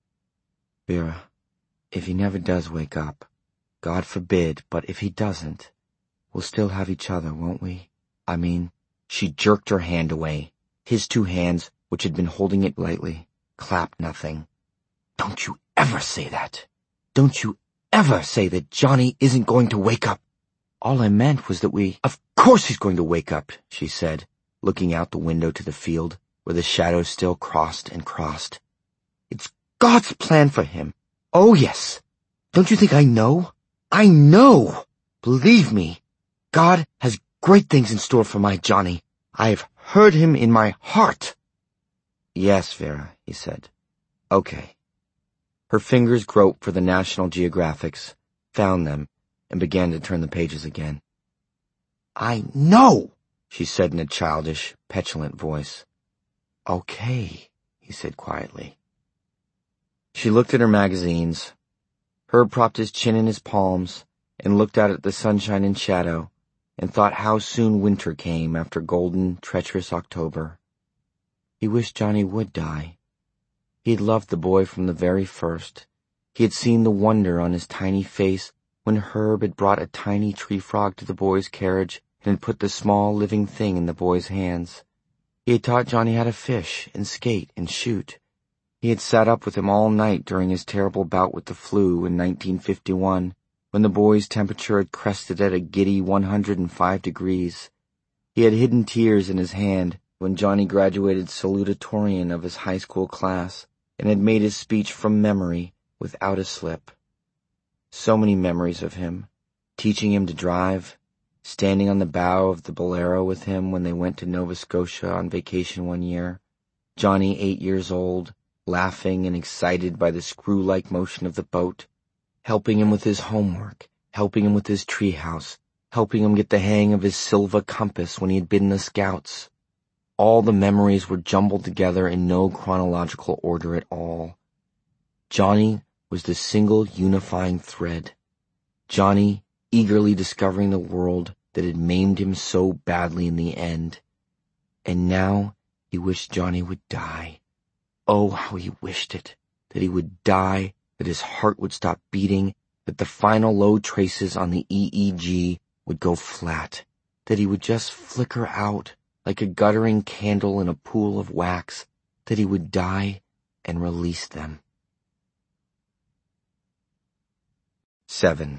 Speaker 1: Vera, if he never does wake up, God forbid, but if he doesn't, we'll still have each other, won't we? I mean, she jerked her hand away. His two hands, which had been holding it lightly, clapped nothing. Don't you ever say that. Don't you ever say that Johnny isn't going to wake up. All I meant was that we— Of course he's going to wake up, she said, looking out the window to the field, where the shadows still crossed and crossed. It's God's plan for him. Oh, yes. Don't you think I know? I know! Believe me, God has great things in store for my Johnny. I have heard him in my heart. Yes, Vera, he said. Okay. Her fingers groped for the National Geographics, found them, and began to turn the pages again. "I know," she said in a childish, petulant voice. "Okay," he said quietly. She looked at her magazines. Herb propped his chin in his palms and looked out at the sunshine and shadow and thought how soon winter came after golden, treacherous October. He wished Johnny would die. He had loved the boy from the very first. He had seen the wonder on his tiny face when Herb had brought a tiny tree frog to the boy's carriage and had put the small living thing in the boy's hands. He had taught Johnny how to fish and skate and shoot. He had sat up with him all night during his terrible bout with the flu in nineteen fifty-one, when the boy's temperature had crested at a giddy one hundred five degrees. He had hidden tears in his hand when Johnny graduated salutatorian of his high school class and had made his speech from memory without a slip. So many memories of him, teaching him to drive, standing on the bow of the Bolero with him when they went to Nova Scotia on vacation one year, Johnny eight years old, laughing and excited by the screw-like motion of the boat, helping him with his homework, helping him with his treehouse, helping him get the hang of his Silva compass when he had been in the Scouts. All the memories were jumbled together in no chronological order at all. Johnny was the single unifying thread. Johnny eagerly discovering the world that had maimed him so badly in the end. And now he wished Johnny would die. Oh, how he wished it, that he would die, that his heart would stop beating, that the final low traces on the E E G would go flat, that he would just flicker out like a guttering candle in a pool of wax, that he would die and release them. Seven.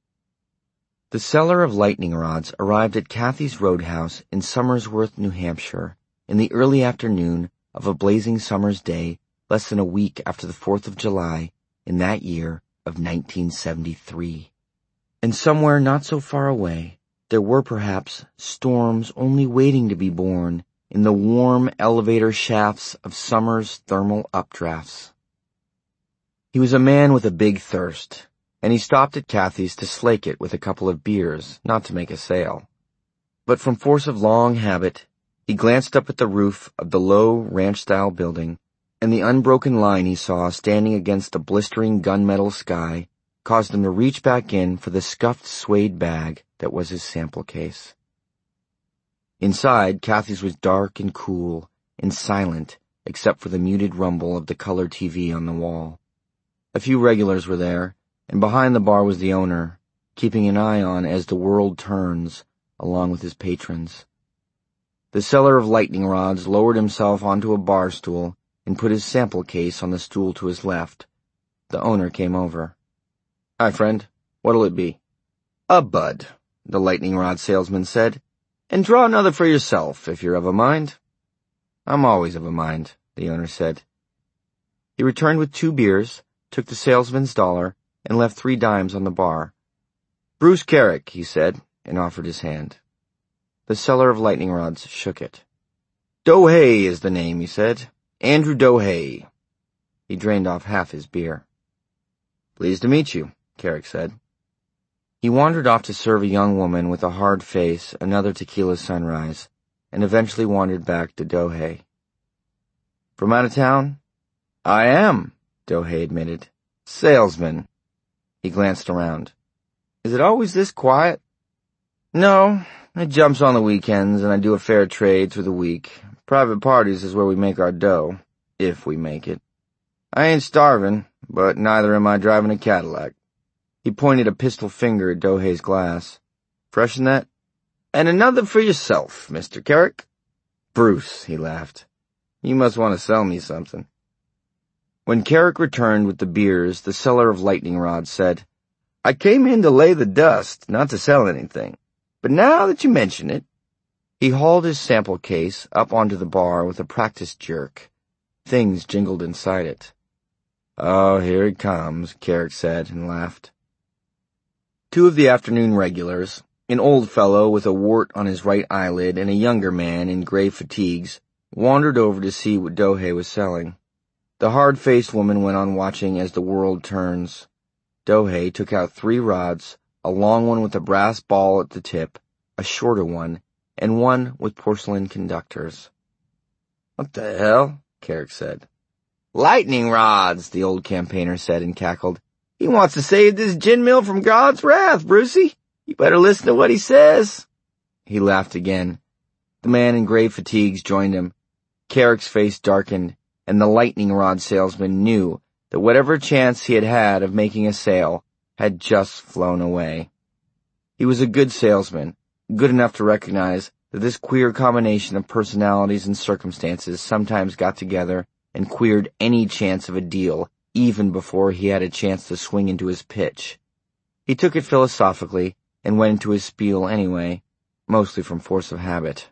Speaker 1: The seller of lightning rods arrived at Kathy's Roadhouse in Somersworth, New Hampshire, in the early afternoon of a blazing summer's day less than a week after the Fourth of July in that year of nineteen seventy-three. And somewhere not so far away, there were perhaps storms only waiting to be born in the warm elevator shafts of summer's thermal updrafts. He was a man with a big thirst, and he stopped at Kathy's to slake it with a couple of beers, not to make a sale. But from force of long habit, he glanced up at the roof of the low ranch-style building, and the unbroken line he saw standing against the blistering gunmetal sky caused him to reach back in for the scuffed suede bag that was his sample case. Inside, Kathy's was dark and cool and silent except for the muted rumble of the color T V on the wall. A few regulars were there, and behind the bar was the owner, keeping an eye on As the World Turns, along with his patrons. The seller of lightning rods lowered himself onto a bar stool and put his sample case on the stool to his left. The owner came over. "Hi, friend. What'll it be?" "A bud," the lightning rod salesman said, "and draw another for yourself, if you're of a mind." "I'm always of a mind," the owner said. He returned with two beers, took the salesman's dollar, and left three dimes on the bar. "Bruce Carrick," he said, and offered his hand. The seller of lightning rods shook it. "Dohey is the name," he said. "Andrew Dohey." He drained off half his beer. "Pleased to meet you," Carrick said. He wandered off to serve a young woman with a hard face another tequila sunrise, and eventually wandered back to Dohey. "From out of town?" "I am," Dohey admitted. "Salesman." He glanced around. "Is it always this quiet?" "No, it jumps on the weekends, and I do a fair trade through the week. Private parties is where we make our dough, if we make it. I ain't starving, but neither am I driving a Cadillac." He pointed a pistol finger at Dohey's glass. "Freshen that? And another for yourself, Mister Carrick." "Bruce," he laughed. "You must want to sell me something." When Carrick returned with the beers, the seller of lightning rods said, "I came in to lay the dust, not to sell anything. But now that you mention it..." He hauled his sample case up onto the bar with a practiced jerk. Things jingled inside it. "Oh, here he comes," Carrick said, and laughed. Two of the afternoon regulars, an old fellow with a wart on his right eyelid and a younger man in gray fatigues, wandered over to see what Dohey was selling. The hard-faced woman went on watching As the World Turns. Dohey took out three rods, a long one with a brass ball at the tip, a shorter one, and one with porcelain conductors. "What the hell?" Carrick said. "Lightning rods," the old campaigner said and cackled. "He wants to save this gin mill from God's wrath, Brucey. You better listen to what he says." He laughed again. The man in gray fatigues joined him. Carrick's face darkened, and the lightning rod salesman knew that whatever chance he had had of making a sale had just flown away. He was a good salesman, good enough to recognize that this queer combination of personalities and circumstances sometimes got together and queered any chance of a deal even before he had a chance to swing into his pitch. He took it philosophically and went into his spiel anyway, mostly from force of habit.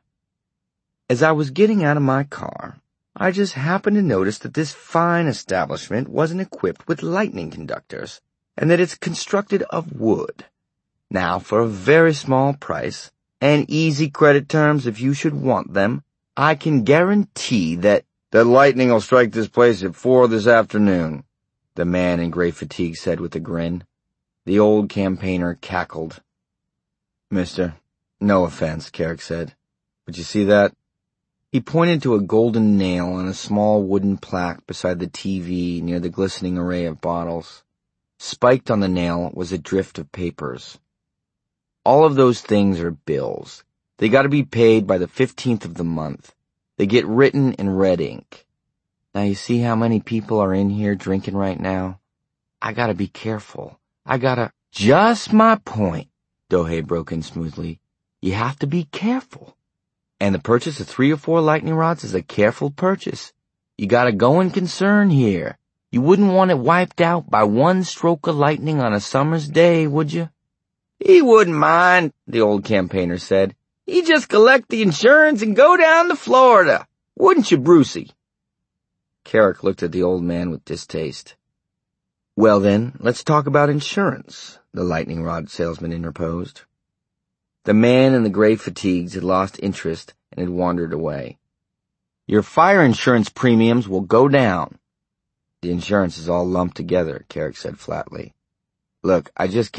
Speaker 1: "As I was getting out of my car, I just happened to notice that this fine establishment wasn't equipped with lightning conductors, and that it's constructed of wood. Now, for a very small price, and easy credit terms if you should want them, I can guarantee that—" "That lightning will strike this place at four this afternoon," the man in gray fatigue said with a grin. The old campaigner cackled. "Mister, no offense," Carrick said, "but you see that?" He pointed to a golden nail on a small wooden plaque beside the T V near the glistening array of bottles. Spiked on the nail was a drift of papers. "All of those things are bills. They gotta be paid by the fifteenth of the month. They get written in red ink. Now you see how many people are in here drinking right now? I gotta be careful. I gotta—" "Just my point," Dohei broke in smoothly. "You have to be careful. And the purchase of three or four lightning rods is a careful purchase. You got a going concern here. You wouldn't want it wiped out by one stroke of lightning on a summer's day, would you?" "He wouldn't mind," the old campaigner said. "He'd just collect the insurance and go down to Florida. Wouldn't you, Brucey?" Carrick looked at the old man with distaste. "Well then, let's talk about insurance," the lightning rod salesman interposed. The man in the gray fatigues had lost interest and had wandered away. "Your fire insurance premiums will go down." "The insurance is all lumped together," Carrick said flatly. "Look, I just